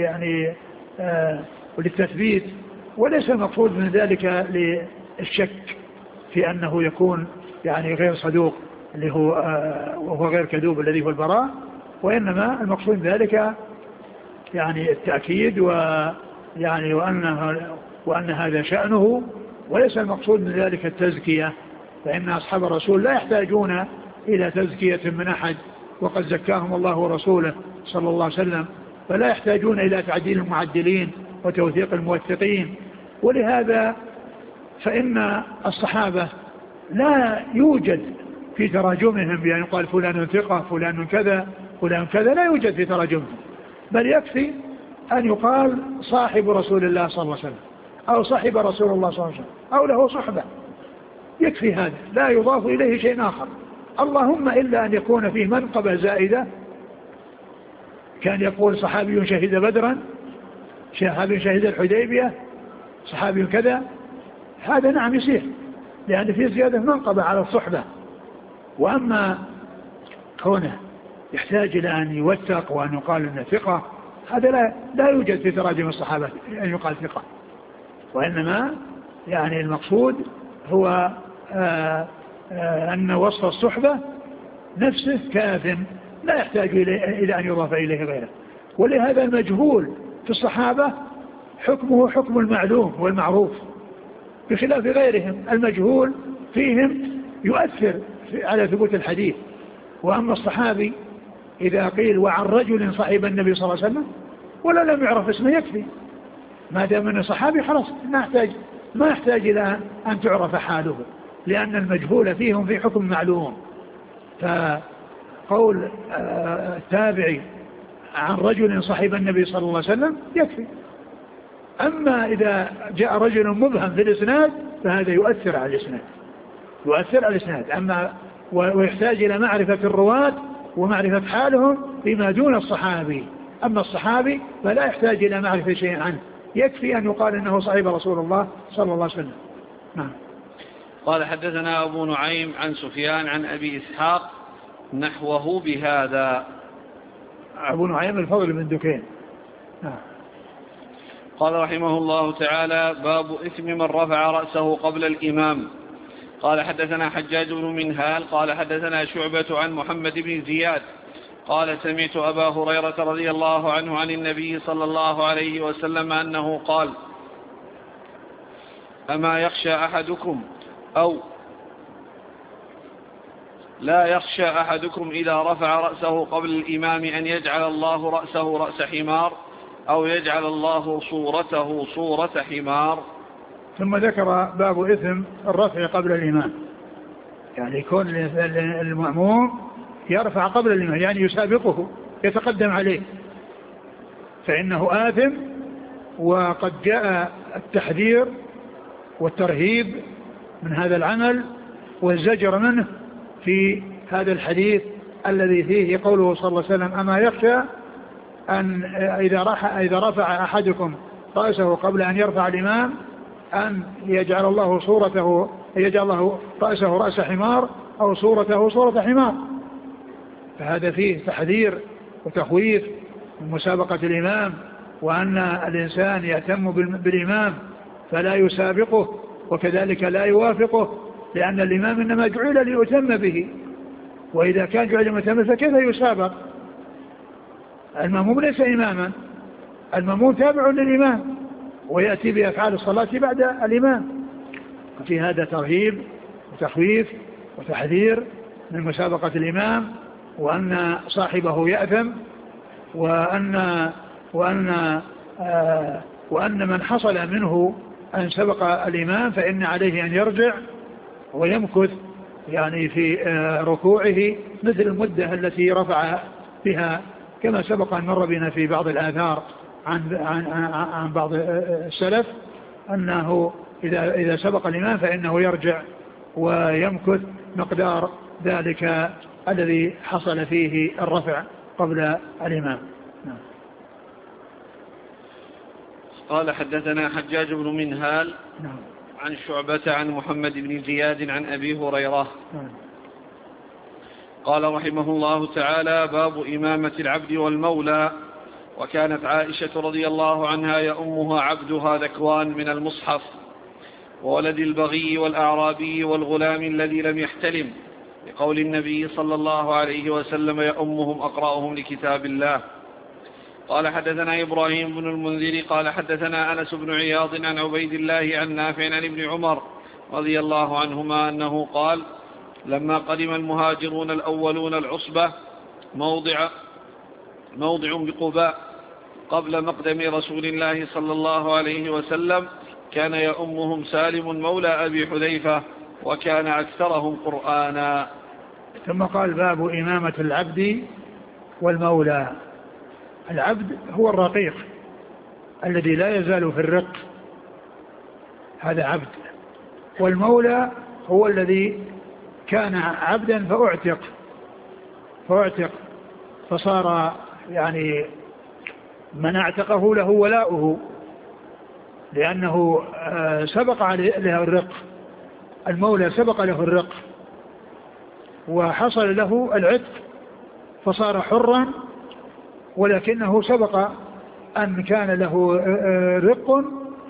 وللتثبيت، وليس المقصود من ذلك للشك في أنه يكون يعني غير صدوق اللي هو وهو غير كذوب الذي هو البراء، وإنما المقصود ذلك يعني التأكيد ويعني وأن هذا شأنه، وليس المقصود من ذلك التزكية، فإن أصحاب الرسول لا يحتاجون إلى تزكية من أحد وقد زكاهم الله ورسوله صلى الله عليه وسلم، فلا يحتاجون إلى تعديل المعدلين وتوثيق الموثقين. ولهذا فإن الصحابة لا يوجد في تراجمهم بأن يقال فلان ثقة فلان كذا فلان كذا، لا يوجد في تراجمهم، بل يكفي أن يقال صاحب رسول الله صلى الله عليه وسلم أو صاحب رسول الله صلى الله عليه وسلم أو له صحبة، يكفي هذا، لا يضاف إليه شيء آخر، اللهم إلا أن يكون فيه منقبة زائدة، كان يقول صحابي شهد بدرا، صحابي شهد الحديبية، صحابي كذا، هذا نعم يصير لأن فيه زيادة منقبة على الصحبة. وأما كونه يحتاج إلى أن يوثق وأن يقال أنه ثقة، هذا لا يوجد في تراجم الصحابة أن يقال ثقة، وإنما يعني المقصود هو أن وصف الصحبة نفسه كاف لا يحتاج إلى أن يضاف إليه غيره. ولهذا المجهول في الصحابة حكمه حكم المعلوم والمعروف، بخلاف غيرهم المجهول فيهم يؤثر على ثبوت الحديث. وأما الصحابي إذا قيل وعن رجل صحب النبي صلى الله عليه وسلم ولا لم يعرف اسمه يكفي، ما دام أنه صحابي خلاص ما يحتاج إلى أن تعرف حاله، لأن المجهول فيهم في حكم معلوم. فقول التابعي عن رجل صحب النبي صلى الله عليه وسلم يكفي. أما إذا جاء رجل مبهم في الإسناد فهذا يؤثر على الإسناد، أما ويحتاج إلى معرفة الرواة ومعرفة حالهم فيما دون الصحابي. أما الصحابي فلا يحتاج إلى معرفة شيء عنه، يكفي أن يقال أنه صحيب رسول الله صلى الله عليه وسلم. نعم. قال حدثنا أبو نعيم عن سفيان عن أبي إسحاق نحوه بهذا. أبو نعيم الفضل بن دكين. نعم. قال رحمه الله تعالى باب إثم من رفع رأسه قبل الإمام. قال حدثنا حجاج بن منهال قال حدثنا شعبة عن محمد بن زياد قال سمعت أبا هريرة رضي الله عنه عن النبي صلى الله عليه وسلم أنه قال أما يخشى أحدكم أو لا يخشى أحدكم إذا رفع رأسه قبل الإمام أن يجعل الله رأسه رأس حمار أو يجعل الله صورته صورة حمار. ثم ذكر باب إثم الرفع قبل الإمام، يعني يكون المأموم يرفع قبل الإمام، يعني يسابقه يتقدم عليه، فإنه آثم. وقد جاء التحذير والترهيب من هذا العمل والزجر منه في هذا الحديث الذي فيه قوله صلى الله عليه وسلم أما يخشى أن إذا رفع أحدكم رأسه قبل أن يرفع الإمام أن يجعل الله رأسه رأس حمار أو صورته صورة حمار. فهذا فيه تحذير وتخويف من مسابقة الإمام، وأن الإنسان يهتم بالإمام فلا يسابقه وكذلك لا يوافقه، لأن الإمام إنما جعل ليؤتم به، وإذا كان جعل ليؤتم فكيف يسابق؟ المأموم ليس إماما، المأموم تابع للإمام ويأتي بأفعال الصلاة بعد الإمام. في هذا ترهيب وتخويف وتحذير من مسابقة الإمام، وأن صاحبه يأثم، وأن من حصل منه أن سبق الإمام فإن عليه أن يرجع ويمكث يعني في ركوعه مثل المدة التي رفع بها، كما سبق أن مر بنا في بعض الآثار عن بعض السلف أنه إذا سبق الإمام فإنه يرجع ويمكث مقدار ذلك الذي حصل فيه الرفع قبل الإمام. قال حدثنا حجاج بن منهال عن شعبة عن محمد بن زياد عن أبي هريرة قال رحمه الله تعالى باب إمامة العبد والمولى. وكانت عائشة رضي الله عنها يأمها عبدها ذكوان من المصحف وولد البغي والأعرابي والغلام الذي لم يحتلم، لقول النبي صلى الله عليه وسلم يأمهم أقرأهم لكتاب الله. قال حدثنا إبراهيم بن المنذر قال حدثنا أنس بن عياض عن عبيد الله عن نافع عن ابن عمر رضي الله عنهما أنه قال لما قدم المهاجرون الأولون العصبة موضع بقباء قبل مقدم رسول الله صلى الله عليه وسلم كان يأمهم سالم مولى أبي حذيفة وكان أكثرهم قرآنا. ثم قال باب إمامة العبد والمولى. العبد هو الرقيق الذي لا يزال في الرق، هذا عبد. والمولى هو الذي كان عبدا فأعتق فصار يعني من اعتقه له ولاؤه، لأنه سبق له الرق، المولى سبق له الرق وحصل له العتق فصار حرا، ولكنه سبق أن كان له رق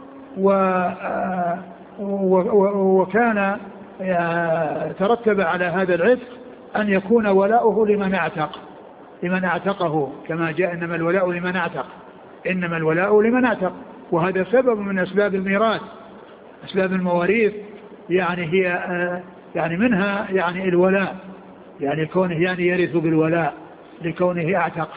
وكان ترتب على هذا العتق أن يكون ولاؤه لمن اعتقه، كما جاء إنما الولاء لمن اعتق، إنما الولاء لمن اعتق. وهذا سبب من أسباب الميراث، أسباب المواريث، يعني هي يعني منها يعني الولاء، يعني كونه يعني يرث بالولاء لكونه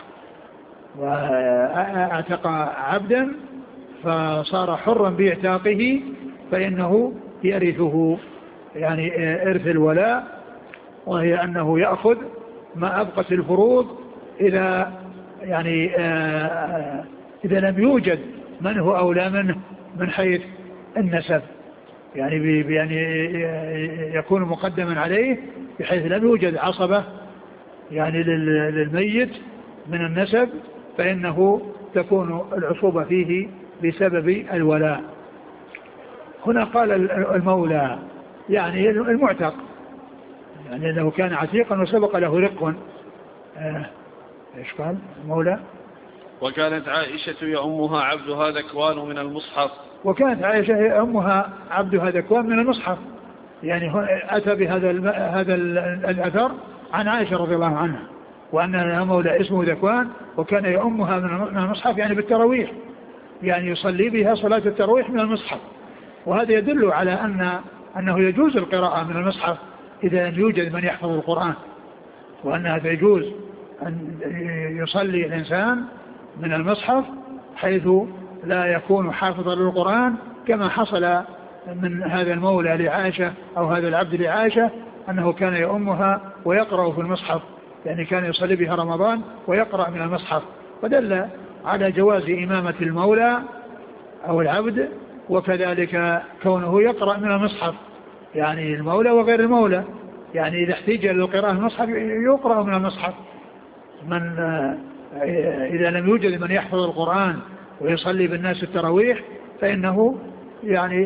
اعتق عبدا فصار حرا باعتاقه، فإنه يرثه يعني إرث الولاء، وهي أنه يأخذ ما أبقت الفروض إذا يعني إذا لم يوجد من هو أولى منه من حيث النسب، يعني يكون مقدما عليه بحيث لم يوجد عصبة يعني للميت من النسب، فإنه تكون العصوبة فيه بسبب الولاء. هنا قال المولى يعني المعتق، يعني أنه كان عتيقا وسبق له رق. إيش قال المولى؟ وكانت عائشة يأمها عبدها ذكوان من المصحف. وكانت عائشة يأمها عبدها ذكوان من المصحف، يعني أتى بهذا الأثر عن عائشة رضي الله عنها، وأن لها مولى اسمه ذكوان وكان يأمها من المصحف يعني بالتراويح، يعني يصلي بها صلاة التراويح من المصحف. وهذا يدل على أنه يجوز القراءة من المصحف إذا لم يوجد من يحفظ القرآن، وأنها يجوز أن يصلي الإنسان من المصحف حيث لا يكون حافظا للقرآن، كما حصل من هذا المولى لعائشة أو هذا العبد لعائشة أنه كان يؤمها ويقرأ في المصحف، يعني كان يصلي بها رمضان ويقرأ من المصحف، ودل على جواز إمامة المولى أو العبد، وكذلك كونه يقرأ من المصحف، يعني المولى وغير المولى، يعني إذا احتاج للقراءة من المصحف يقرأ من المصحف. من إذا لم يوجد من يحفظ القرآن ويصلي بالناس التراويح فإنه يعني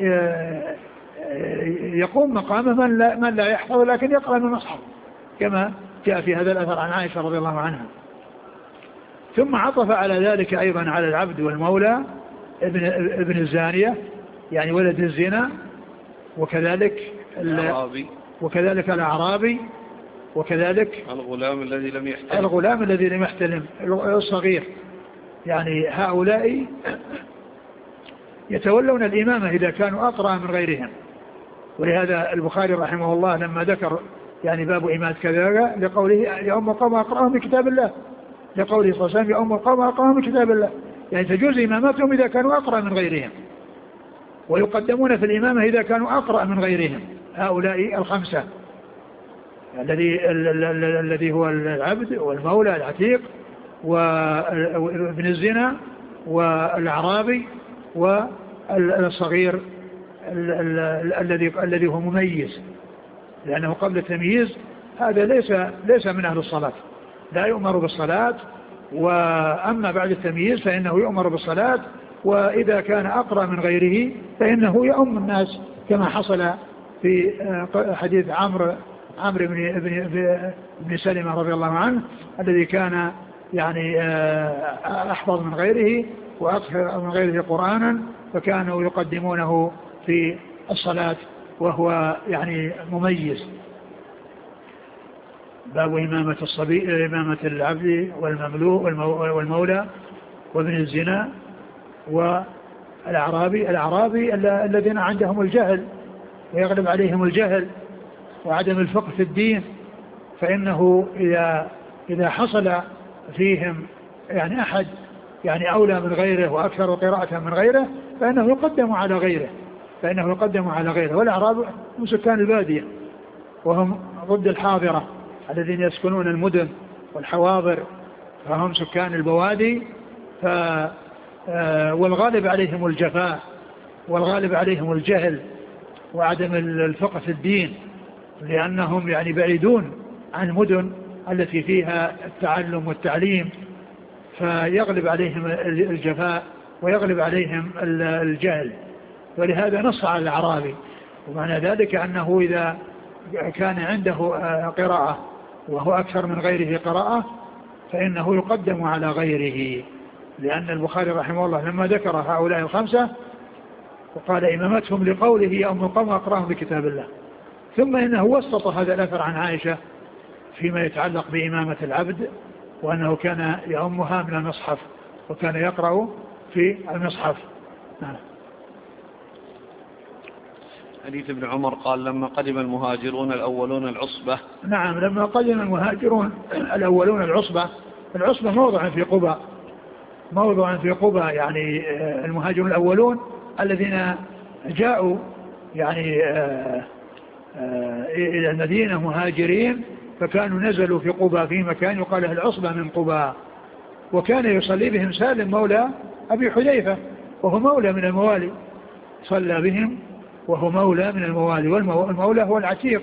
يقوم مقامه من لا يحفظ لكن يقرأ من المصحف، كما جاء في هذا الأثر عن عائشة رضي الله عنها. ثم عطف على ذلك أيضا على العبد والمولى ابن الزانية، يعني ولد الزنا، وكذلك الأعرابي، وكذلك الغلام الذي لم يحتلم الصغير. يعني هؤلاء يتولون الإمامة إذا كانوا أقرأ من غيرهم. ولهذا البخاري رحمه الله لما ذكر يعني باب إمامة كذا لقوله يؤم القوم أقرأهم بكتاب الله، لقوله صلى الله عليه وسلم يؤم القوم أقرأهم بكتاب الله، يعني تجوز إمامتهم إذا كانوا أقرأ من غيرهم، ويقدمون في الإمامة إذا كانوا أقرأ من غيرهم. هؤلاء الخمسة الذي هو العبد والمولى العتيق وابن الزنا والأعرابي والصغير الذي هو مميز، لأنه قبل التمييز هذا ليس من أهل الصلاة، لا يؤمر بالصلاة، وأما بعد التمييز فإنه يؤمر بالصلاة، وإذا كان أقرأ من غيره فإنه يؤم الناس، كما حصل في حديث عمرو بن سلمة رضي الله عنه الذي كان يعني أحفظ من غيره وأكثر من غيره قرآنا، فكانوا يقدمونه في الصلاة وهو يعني مميز. باب إمامة الصبي، إمامة العبد والمولى وابن الزنا والأعرابي الذين عندهم الجهل ويغلب عليهم الجهل وعدم الفقه في الدين، فإنه إذا حصل فيهم يعني أحد يعني أولى من غيره وأكثر قراءة من غيره فإنه يقدم على غيره. والأعراب هم سكان البادية وهم ضد الحاضرة الذين يسكنون المدن والحواضر، فهم سكان البوادي، والغالب عليهم الجفاء والغالب عليهم الجهل وعدم الفقه في الدين، لأنهم يعني بعيدون عن المدن التي فيها التعلم والتعليم، فيغلب عليهم الجفاء ويغلب عليهم الجهل. ولهذا نص على الأعرابي، ومعنى ذلك أنه إذا كان عنده قراءة وهو أكثر من غيره قراءة فإنه يقدم على غيره، لأن البخاري رحمه الله لما ذكر هؤلاء الخمسة وقال إمامتهم لقوله يوم القوم أقرأهم بكتاب الله، ثم إنه وسط هذا الأثر عن عائشة فيما يتعلق بإمامة العبد، وأنه كان يؤمها من المصحف وكان يقرأ في المصحف. حديث ابن عمر قال لما قدم المهاجرون الأولون العصبة. نعم، لما قدم المهاجرون الأولون العصبة. العصبة موضع في قباء، موضع في قباء، يعني المهاجرون الأولون الذين جاءوا يعني إلى المدينة مهاجرين، فكانوا نزلوا في قباء في مكان يقال له العصبة من قباء، وكان يصلي بهم سالم مولى أبي حذيفة وهو مولى من الموالي، صلى بهم وهو مولى من الموالي، والمولى هو العتيق.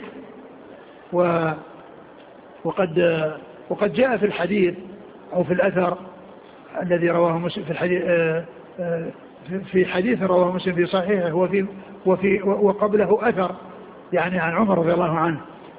وقد جاء في الحديث أو في الأثر الذي رواه مسلم في حديث رواه مسلم في صحيحه وقبله أثر يعني عن عمر رضي الله عنه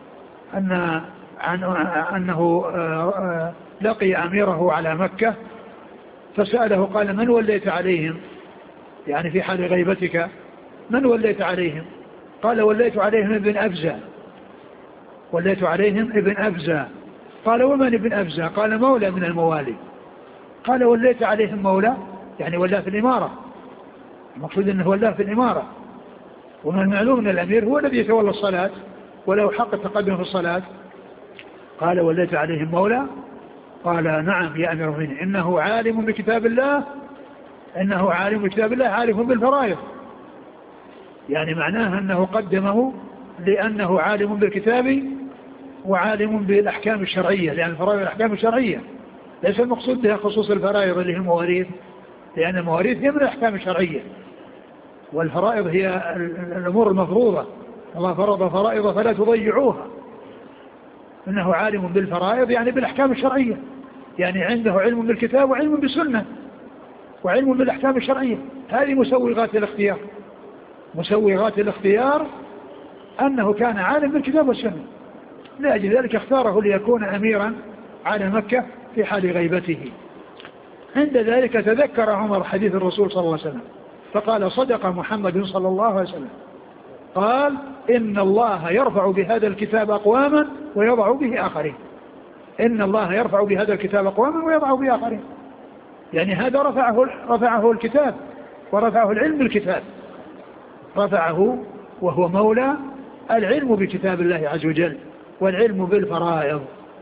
أنه لقي أميره على مكة فسأله قال من وليت عليهم، يعني في حال غيبتك من وليت عليهم؟ قال وليت عليهم ابن أبزة، وليت عليهم ابن أبزة. قال ومن ابن أبزة؟ قال مولى من الموالي. قال وليت عليهم مولى، يعني ولا في الإمارة، المقصود أنه ولا في الإمارة، ومن المعلوم أن الأمير هو الذي يتولى الصلاة وله حق التقدم في الصلاة. قال وليت عليهم مولى؟ قال نعم يا أمير المؤمنين، إنه عالم بكتاب الله، إنه عالم بكتاب الله عارف بالفرائض، يعني معناه أنه قدمه لأنه عالم بالكتاب وعالم بالأحكام الشرعية، لأن الفرائض الأحكام الشرعية ليس المقصود بها خصوص الفرائض اللي هي المواريث، لأن المواريث هي من الأحكام الشرعية، والفرائض هي الأمور المفروضة، الله فرض فرائض فلا تضيعوها. إنه عالم بالفرائض يعني بالأحكام الشرعية، يعني عنده علم بالكتاب وعلم بالسنة وعلم بالأحكام الشرعية. هذه مسوغات الاختيار، مسوغات الاختيار أنه كان عالم بالكتاب والسنة، لأجل ذلك اختاره ليكون أميرا على مكة في حال غيبته. عند ذلك تذكر عمر حديث الرسول صلى الله عليه وسلم فقال صدق محمد صلى الله عليه وسلم، قال إن الله يرفع بهذا الكتاب أقواما ويضع به آخرين، إن الله يرفع بهذا الكتاب أقواما ويضع به آخرين، يعني هذا رفعه الكتاب ورفعه العلم بالكتاب، رفعه وهو مولى العلم بكتاب الله عز وجل والعلم بالفرائض.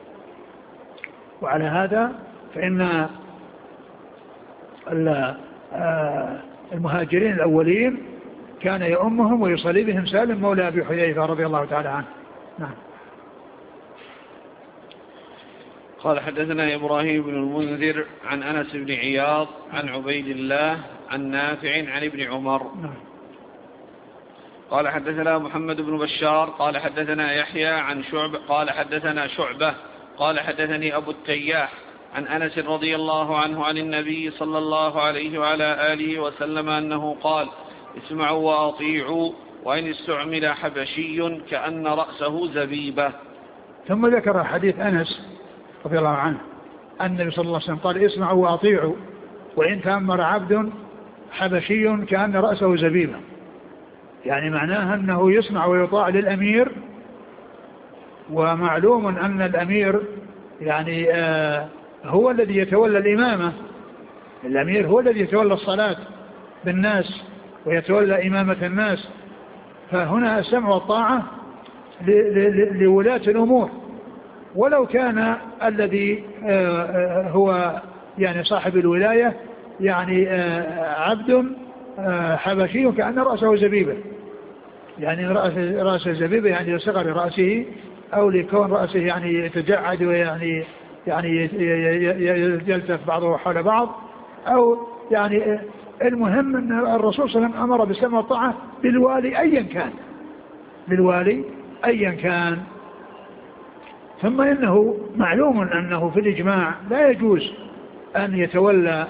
وعلى هذا فإن المهاجرين الأولين كان يؤمهم ويصلي بهم سالم مولى أبي حذيفة رضي الله تعالى عنه. نعم. قال حدثنا إبراهيم بن المنذر عن أنس بن عياض عن عبيد الله عن نافع عن ابن عمر. نعم. قال حدثنا محمد بن بشار قال حدثنا يحيى عن شعبة قال حدثنا شعبة قال حدثني أبو التياح عن أنس رضي الله عنه عن النبي صلى الله عليه وعلى آله وسلم أنه قال اسمعوا وأطيعوا وإن استعمل حبشي كأن رأسه زبيبة. ثم ذكر حديث أنس رضي الله عنه أن النبي صلى الله عليه وسلم قال اسمعوا وأطيعوا وإن تأمر عبد حبشي كأن رأسه زبيبة، يعني معناها أنه يسمع ويطاع للأمير، ومعلوم أن الأمير يعني هو الذي يتولى الإمامة، الأمير هو الذي يتولى الصلاة بالناس ويتولى إمامة الناس، فهنا السمع والطاعة لولاة الأمور، ولو كان الذي هو يعني صاحب الولاية يعني عبد حبشي كأن رأسه زبيبة، يعني رأس زبيبة يعني لصغر رأسه أو لكون رأسه يعني يتجعد ويعني يلتف بعضه حول بعض، أو يعني المهم أن الرسول صلى الله عليه وسلم أمر بالسمع والطاعة بالوالي أيا كان، بالوالي أيا كان. ثم إنه معلوم أنه في الإجماع لا يجوز أن يتولى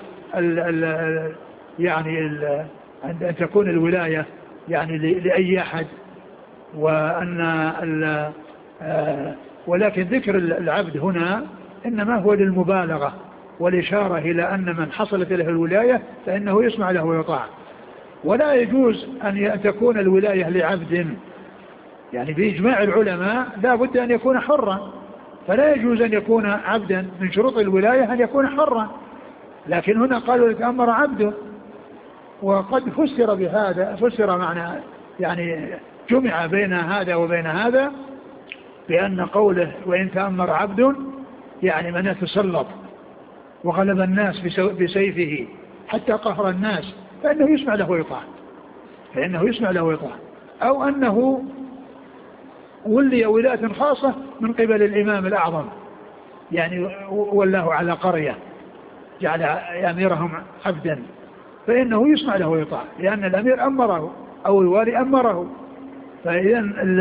أن تكون الولاية يعني لأي أحد، ولكن ذكر العبد هنا إنما هو للمبالغة والإشارة إلى أن من حصلت له الولاية فإنه يسمع له ويطاع. ولا يجوز أن تكون الولاية لعبد، يعني بإجماع العلماء لا بد أن يكون حرا، فلا يجوز أن يكون عبدا، من شروط الولاية أن يكون حرا. لكن هنا قالوا يتأمر عبده، وقد فسر بهذا، فسر معنى يعني جمع بين هذا وبين هذا بأن قوله وإن تأمر عبد يعني من يتسلط وغلب الناس بسيفه حتى قهر الناس فإنه يسمع له ويطاع، فإنه يسمع له ويطاع. أو أنه ولي ولاية خاصة من قبل الإمام الأعظم، يعني ولاه على قرية جعل أميرهم عبدا، فإنه يسمع له ويطاع لأن الأمير أمره أو الوالي أمره. فإذا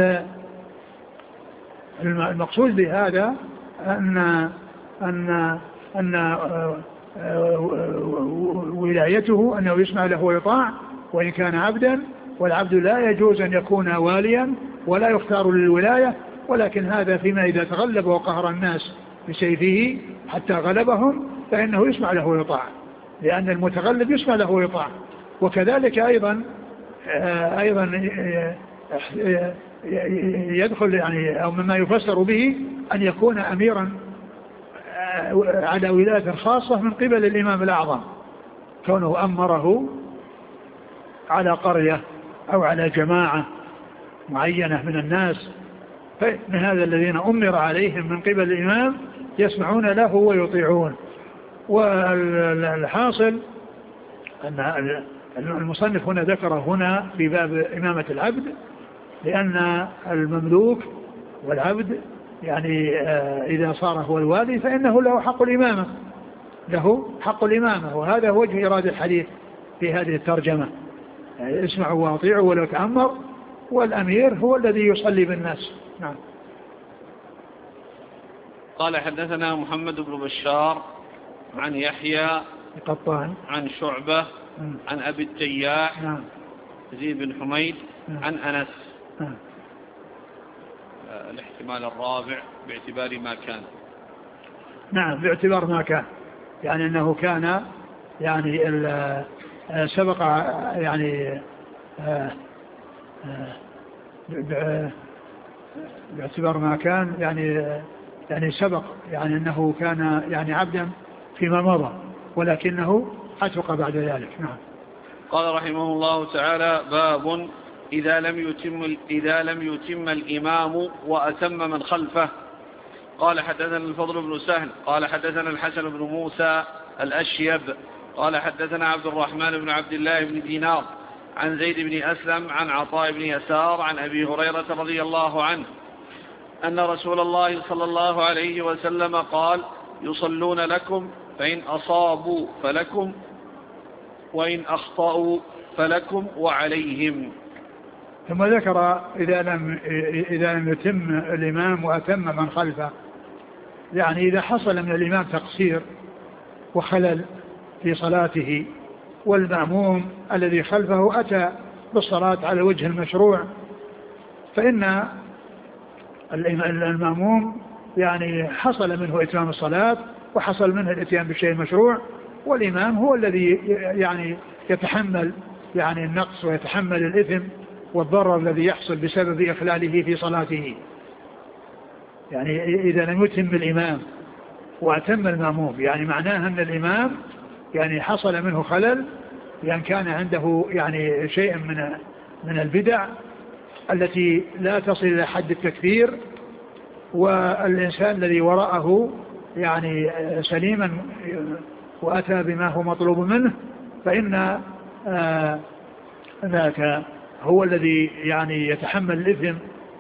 المقصود بهذا أن ولايته أنه يسمع له ويطاع وإن كان عبدا، والعبد لا يجوز أن يكون واليا ولا يختار للولاية، ولكن هذا فيما إذا تغلب وقهر الناس بسيفه حتى غلبهم فإنه يسمع له ويطاع، لأن المتغلب يسمع له ويطاع. وكذلك أيضا يدخل يعني أو مما يفسر به أن يكون أميرا على ولاية خاصة من قبل الإمام الأعظم، كونه أمره على قرية أو على جماعة معينة من الناس، فإن هذا الذين أمر عليهم من قبل الإمام يسمعون له ويطيعون. والحاصل أن المصنف هنا ذكر هنا في باب إمامة العبد، لأن المملوك والعبد يعني إذا صار هو الوالي فإنه له حق الإمامة، له حق الإمامة. وهذا هو وجه إرادة الحديث في هذه الترجمة، يعني اسمعوا واطيعوا ولو تأمر، والأمير هو الذي يصلي بالناس. نعم. قال حدثنا محمد بن بشار عن يحيى قطان عن شعبة عن أبي التياح نعم. زيد بن حميد عن أنس. نعم. الاحتمال الرابع باعتبار ما كان. نعم باعتبار ما كان، يعني أنه كان يعني سبق يعني باعتبار ما كان يعني سبق يعني أنه كان يعني عبدا فيما مضى، ولكنه عتق بعد ذلك. نعم. قال رحمه الله تعالى: باب إذا لم يتم الإمام وأتم من خلفه. قال حدثنا الفضل بن سهل قال حدثنا الحسن بن موسى الأشيب قال حدثنا عبد الرحمن بن عبد الله بن دينار عن زيد بن أسلم عن عطاء بن يسار عن أبي هريرة رضي الله عنه أن رسول الله صلى الله عليه وسلم قال: يصلون لكم فإن أصابوا فلكم وإن أخطأوا فلكم وعليهم. ثم ذكر إذا لم يتم الإمام وأتم من خلفه، يعني إذا حصل من الإمام تقصير وخلل في صلاته والمأموم الذي خلفه أتى بالصلاة على وجه المشروع، فإن المأموم يعني حصل منه إتمام الصلاة وحصل منه الاتيان بالشيء المشروع، والإمام هو الذي يعني يتحمل يعني النقص ويتحمل الإثم والضرر الذي يحصل بسبب إخلاله في صلاته. يعني إذا لم يتم الإمام وأتم المأموم، يعني معناها أن الإمام يعني حصل منه خلل، لأن كان عنده يعني شيء من البدع التي لا تصل إلى حد التكفير، والإنسان الذي وراءه يعني سليما وأتى بما هو مطلوب منه، فإن ذاك هو الذي يعني يتحمل الإثم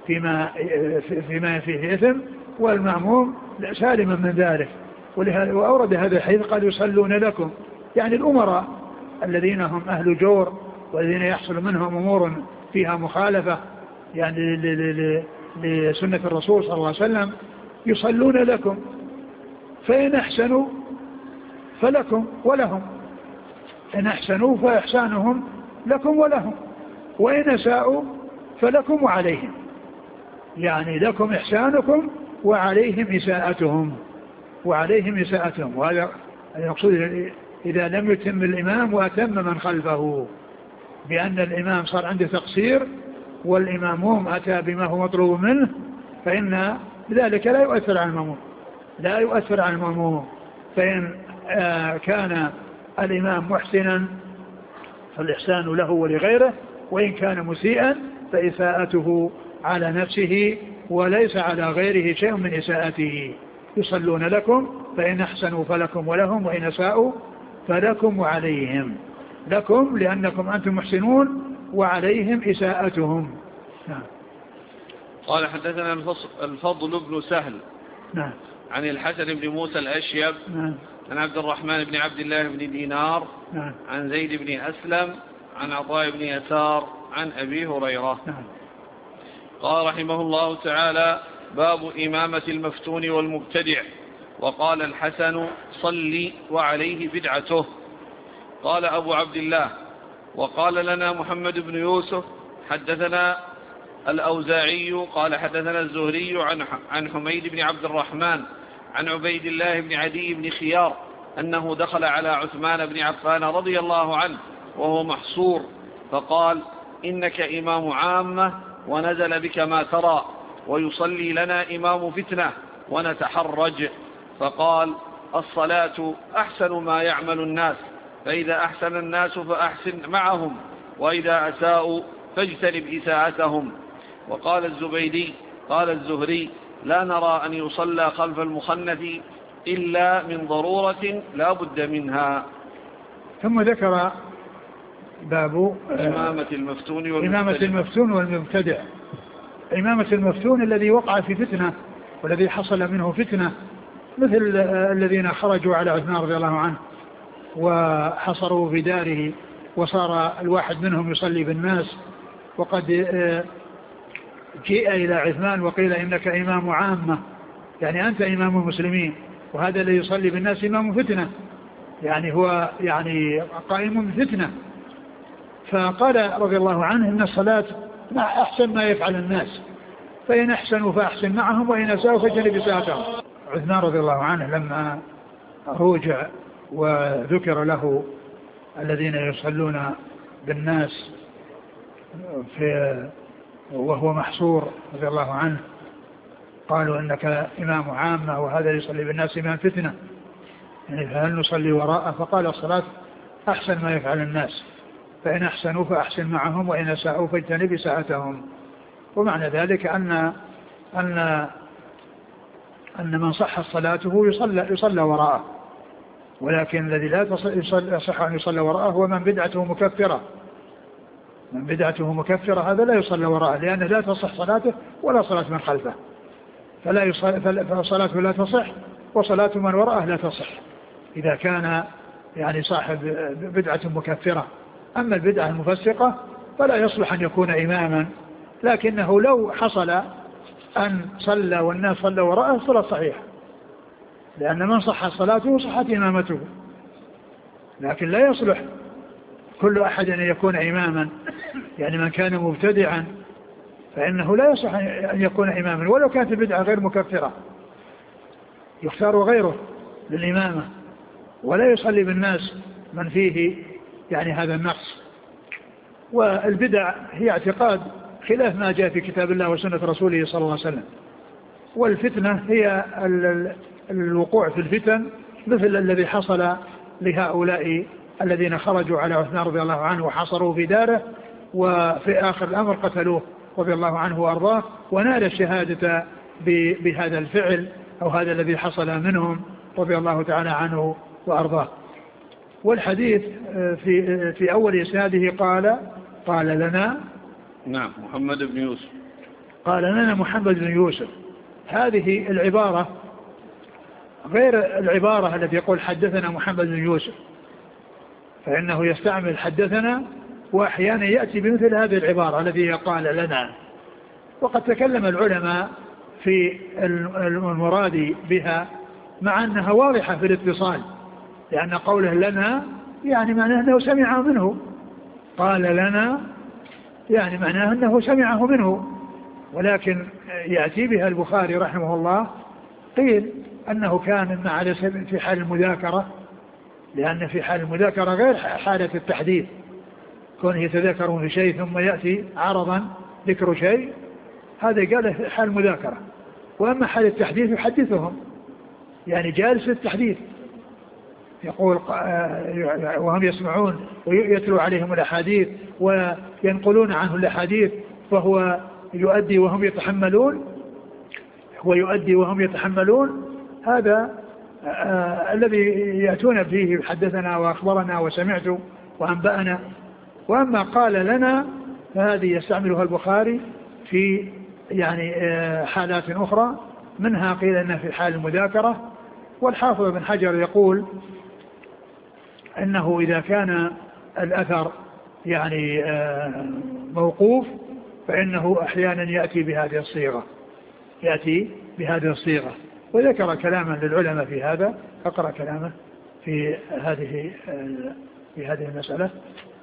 فيما فيه إثم، والمأموم سالما من ذلك. وأورد هذا الحديث قال: يصلون لكم، يعني الأمراء الذين هم أهل جور والذين يحصل منهم أمور فيها مخالفة يعني لسنة الرسول صلى الله عليه وسلم، يصلون لكم، فإن أحسنوا فلكم ولهم، إن أحسنوا فإحسانهم لكم ولهم، وإن أساءوا فلكم وعليهم، يعني لكم إحسانكم وعليهم إساءتهم. وعليهم إساءتهم. وهذا المقصود إذا لم يتم الإمام وأتم من خلفه، بأن الإمام صار عنده تقصير والإمامهم أتى بما هو مطلوب منه، فإن ذلك لا يؤثر على المأموم. فإن كان الإمام محسنا فالإحسان له ولغيره، وإن كان مسيئا فإساءته على نفسه وليس على غيره شيء من إساءته. يصلون لكم فإن أحسنوا فلكم ولهم، وإن أساءوا فلكم وعليهم. لكم لأنكم أنتم محسنون، وعليهم إساءتهم. نعم. قال حدثنا الفضل بن سهل نعم. عن الحسن بن موسى الأشيب نعم. عن عبد الرحمن بن عبد الله بن دينار نعم. عن زيد بن أسلم عن عطاء بن يسار عن أبي هريرة. نعم. قال رحمه الله تعالى: باب إمامة المفتون والمبتدع. وقال الحسن: صلي وعليه بدعته. قال أبو عبد الله: وقال لنا محمد بن يوسف حدثنا الأوزاعي قال حدثنا الزهري عن حميد بن عبد الرحمن عن عبيد الله بن عدي بن خيار أنه دخل على عثمان بن عفان رضي الله عنه وهو محصور، فقال: إنك إمام عامة ونزل بك ما ترى، ويصلي لنا إمام فتنة ونتحرج. فقال: الصلاة أحسن ما يعمل الناس، فإذا أحسن الناس فأحسن معهم، وإذا أساءوا فاجتنب إساءتهم. وقال الزبيدي: قال الزهري: لا نرى أن يصلى خلف المخنث إلا من ضرورة لا بد منها. ثم ذكر باب إمامة المفتون والمبتدع. إمامة المفتون الذي وقع في فتنة والذي حصل منه فتنة، مثل الذين خرجوا على عثمان رضي الله عنه وحصروا في داره، وصار الواحد منهم يصلي بالناس، وقد جيء إلى عثمان وقيل: إنك إمام عامة، يعني أنت إمام المسلمين، وهذا الذي يصلي بالناس إمام فتنة، يعني هو يعني قائم بفتنة. فقال رضي الله عنه: إن الصلاة أحسن ما يفعل الناس، فإن أحسنوا فأحسن معهم، وإن أساءوا فاجتنب إساءتهم. عثمان رضي الله عنه لما روجع وذكر له الذين يصلون بالناس وهو محصور رضي الله عنه، قالوا: إنك إمام عامة وهذا يصلي بالناس إمام فتنة، يعني فهل نصلي وراءه؟ فقال: الصلاة أحسن ما يفعل الناس، فإن أحسنوا فأحسن معهم، وإن أساءوا فاجتنب إساءتهم. ومعنى ذلك أن من صح صلاته يصلى وراءه، ولكن الذي لا يصح أن يصلى وراءه هو من بدعته مكفرة. من بدعته مكفرة هذا لا يصلى وراءه، لأنه لا تصح صلاته ولا صلاة من خلفه، فصلاته لا تصح وصلاة من وراءه لا تصح إذا كان يعني صاحب بدعة مكفرة. أما البدعة المفسقة فلا يصلح أن يكون إماما، لكنه لو حصل أن صلى والناس صلى وراءه صلاة صحيحة، لأن من صح صلاته صحت إمامته. لكن لا يصلح كل أحد أن يكون إماما، يعني من كان مبتدعا فإنه لا يصح أن يكون إماما ولو كانت البدعة غير مكفرة، يختار غيره للإمامة، ولا يصلي بالناس من فيه يعني هذا النقص. والبدع هي اعتقاد خلاف ما جاء في كتاب الله وسنة رسوله صلى الله عليه وسلم، والفتنة هي الوقوع في الفتن، مثل الذي حصل لهؤلاء الذين خرجوا على عثمان رضي الله عنه وحصروا في داره، وفي آخر الأمر قتلوه رضي الله عنه وأرضاه، ونال الشهادة بهذا الفعل أو هذا الذي حصل منهم رضي الله تعالى عنه وأرضاه. والحديث في أول إسناده قال لنا نعم محمد بن يوسف، قال لنا محمد بن يوسف. هذه العبارة غير العبارة التي يقول حدثنا محمد بن يوسف، فإنه يستعمل حدثنا، وأحيانا يأتي بمثل هذه العبارة التي قال لنا. وقد تكلم العلماء في المراد بها، مع أنها واضحة في الاتصال، لأن قوله لنا يعني معناه أنه سمع منه، قال لنا يعني معناه أنه سمعه منه، ولكن يأتي بها البخاري رحمه الله قيل أنه كان على سبيل في حال المذاكرة، لأن في حال المذاكرة غير حالة التحديث، كونه يتذكرون في شيء ثم يأتي عرضا ذكر شيء، هذا قال في حال المذاكرة. وأما حال التحديث يحدثهم، يعني جالس التحديث، يقول وهم يسمعون ويتلو عليهم الأحاديث وينقلون عنه الأحاديث، فهو يؤدي وهم يتحملون، هذا الذي يأتون فيه حدثنا وأخبرنا وسمعت وأنبأنا. وأما قال لنا فهذه يستعملها البخاري في يعني حالات أخرى، منها قيل أنها في حال المذاكرة. والحافظ بن حجر يقول أنه إذا كان الأثر يعني موقوف فإنه أحيانا يأتي بهذه الصيغة، وذكر كلاما للعلماء في هذا، أقرأ كلامه في هذه المسألة.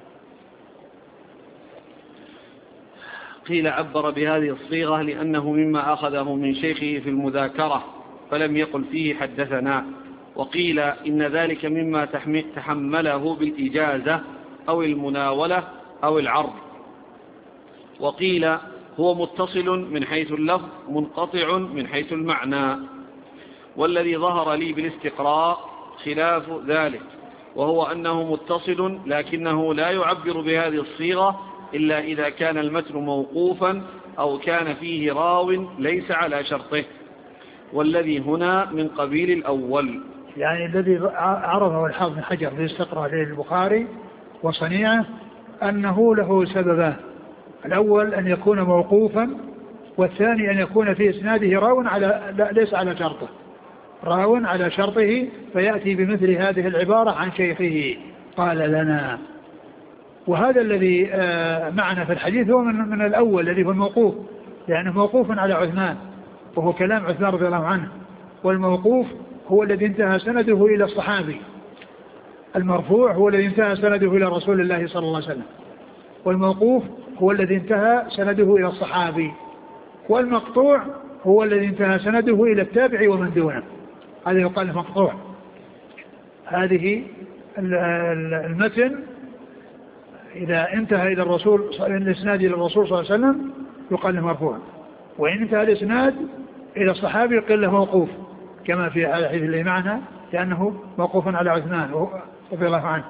قيل عبر بهذه الصيغة لأنه مما أخذه من شيخه في المذاكرة فلم يقل فيه حدثنا، وقيل إن ذلك مما تحمله بالإجازة أو المناولة أو العرض، وقيل هو متصل من حيث اللفظ منقطع من حيث المعنى. والذي ظهر لي بالاستقراء خلاف ذلك، وهو أنه متصل لكنه لا يعبر بهذه الصيغة إلا إذا كان المتن موقوفا أو كان فيه راو ليس على شرطه، والذي هنا من قبيل الأول. يعني الذي عرضه الحافظ بن حجر في الاستقراء للبخاري وصنيعه أنه له سببان: الأول أن يكون موقوفا، والثاني أن يكون في إسناده راو ليس على شرطه، راو على شرطه فيأتي بمثل هذه العبارة عن شيخه قال لنا. وهذا الذي معنا في الحديث هو من الأول الذي هو الموقوف، لأنه موقوف على عثمان وهو كلام عثمان رضي الله عنه، والموقوف هو الذي انتهى سنده إلى الصحابي، المرفوع هو الذي انتهى سنده إلى رسول الله صلى الله عليه وسلم، والموقوف هو الذي انتهى سنده إلى الصحابي، والمقطوع هو الذي انتهى سنده إلى التابع ومن دونه، هذا يقال له مقطوع. هذه المتن إذا انتهى إلى الرسول، الإسناد إلى الرسول صلى الله عليه وسلم يقال له مرفوع، وإن انتهى الإسناد إلى الصحابي يقال له موقوف، كما في الحديث اللي معنا، لأنه موقوف على عثمان رضي الله عنه.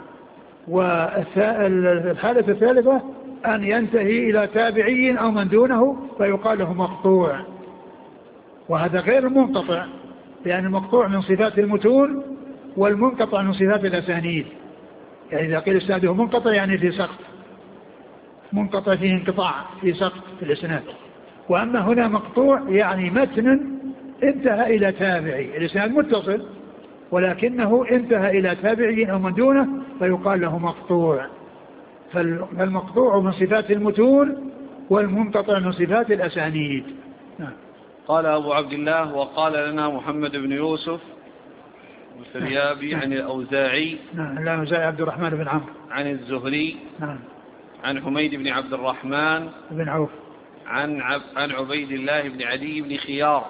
والحالة الثالثة أن ينتهي إلى تابعي أو من دونه فيقال له مقطوع، وهذا غير المنقطع، لأن المقطوع من صفات المتون والمنقطع من صفات الأسانيد. يعني إذا قيل إسناده منقطع يعني في سقط، منقطع فيه انقطاع في سقط في الإسناد. وأما هنا مقطوع يعني متن انتهى إلى تابعي، الإسناد متصل ولكنه انتهى إلى تابعي أو من دونه فيقال له مقطوع. فالمقطوع من صفات المتون والمنقطع من صفات الأسانيد. قال أبو عبد الله: وقال لنا محمد بن يوسف الفريابي عن الأوزاعي، الأوزاعي عبد الرحمن بن عمرو، عن الزهري عن حميد بن عبد الرحمن بن عوف عن عبيد الله بن عدي بن خيار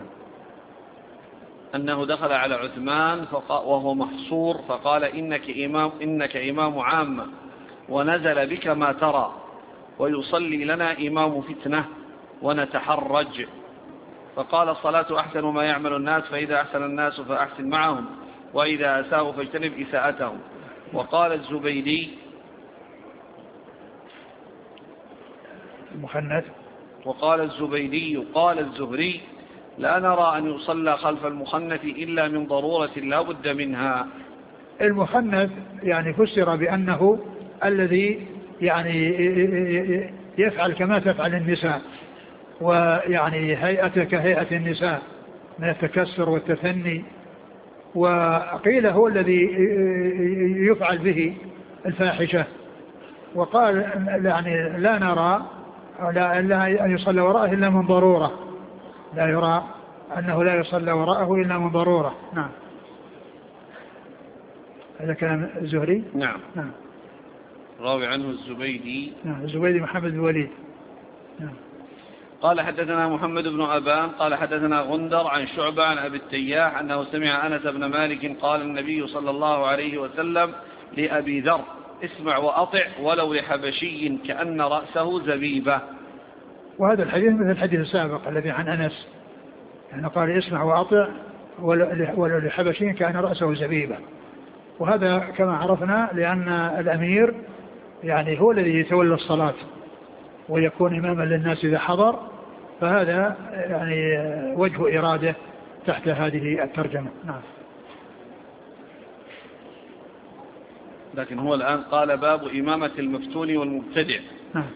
أنه دخل على عثمان وهو محصور فقال: إنك إمام عامة ونزل بك ما ترى، ويصلي لنا إمام فتنة ونتحرج. فقال: الصلاة أحسن ما يعمل الناس، فإذا أحسن الناس فأحسن معهم، وإذا أساءوا فاجتنب إساءتهم. وقال الزبيدي المخنث، وقال الزبيدي: قال الزهري: لا نرى أن يصلى خلف المخنث إلا من ضرورة لا بد منها. المخنث يعني فسر بأنه الذي يعني يفعل كما تفعل النساء، ويعني هيئته كهيئة النساء من التكسر والتثني، وقيل هو الذي يفعل به الفاحشة. وقال يعني لا نرى أن يصلى وراءه إلا من ضرورة، لا يرى أنه لا يصلى وراءه إلا من ضرورة. نعم، هذا كلام الزهري. نعم. راوي عنه الزبيدي. نعم، الزبيدي محمد بن وليد. نعم. قال حدثنا محمد بن أبان قال حدثنا غندر عن شعبة عن أبي التياح أنه سمع أنس بن مالك قال النبي صلى الله عليه وسلم لأبي ذر اسمع وأطع ولو لحبشي كأن رأسه زبيبة. وهذا الحديث مثل الحديث السابق الذي عن أنس يعني قال اسمع وأطع ولو لحبشي كأن رأسه زبيبة. وهذا كما عرفنا لأن الأمير يعني هو الذي يتولى الصلاة ويكون إماما للناس إذا حضر، فهذا يعني وجه إرادة تحت هذه الترجمة. نعم. لكن هو الآن قال باب إمامة المفتون والمبتدع. نعم.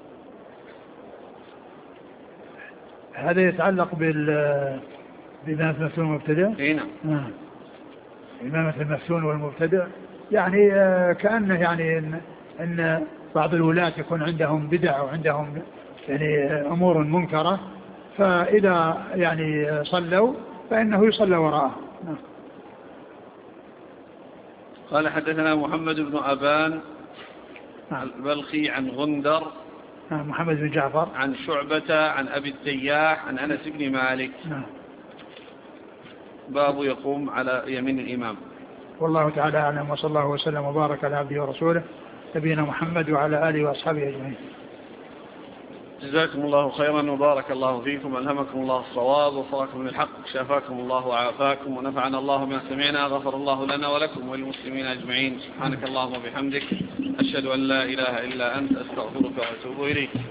هذا يتعلق بإمامة المفتون والمبتدع. نعم. إمامة المفتون والمبتدع يعني كأنه يعني إن بعض الولاة يكون عندهم بدع وعندهم يعني أمور منكرة، فإذا يعني صلوا فإنه يصلى وراءه. قال حدثنا محمد بن أبان البلخي عن غندر محمد بن جعفر عن شعبة عن أبي التياح عن أنس بن مالك. باب يقوم على يمين الإمام. والله تعالى أعلم، وصلى الله وسلم وبارك على عبده ورسوله نبينا محمد وعلى آله وأصحابه أجمعين. جزاكم الله خيرا وبارك الله فيكم، ألهمكم الله الصواب وفركم من الحق، شافاكم الله وعافاكم ونفعنا الله ما سمعنا، غفر الله لنا ولكم وللمسلمين أجمعين. سبحانك اللهم وبحمدك، أشهد أن لا إله إلا أنت، أستغفرك وأتوب إليك.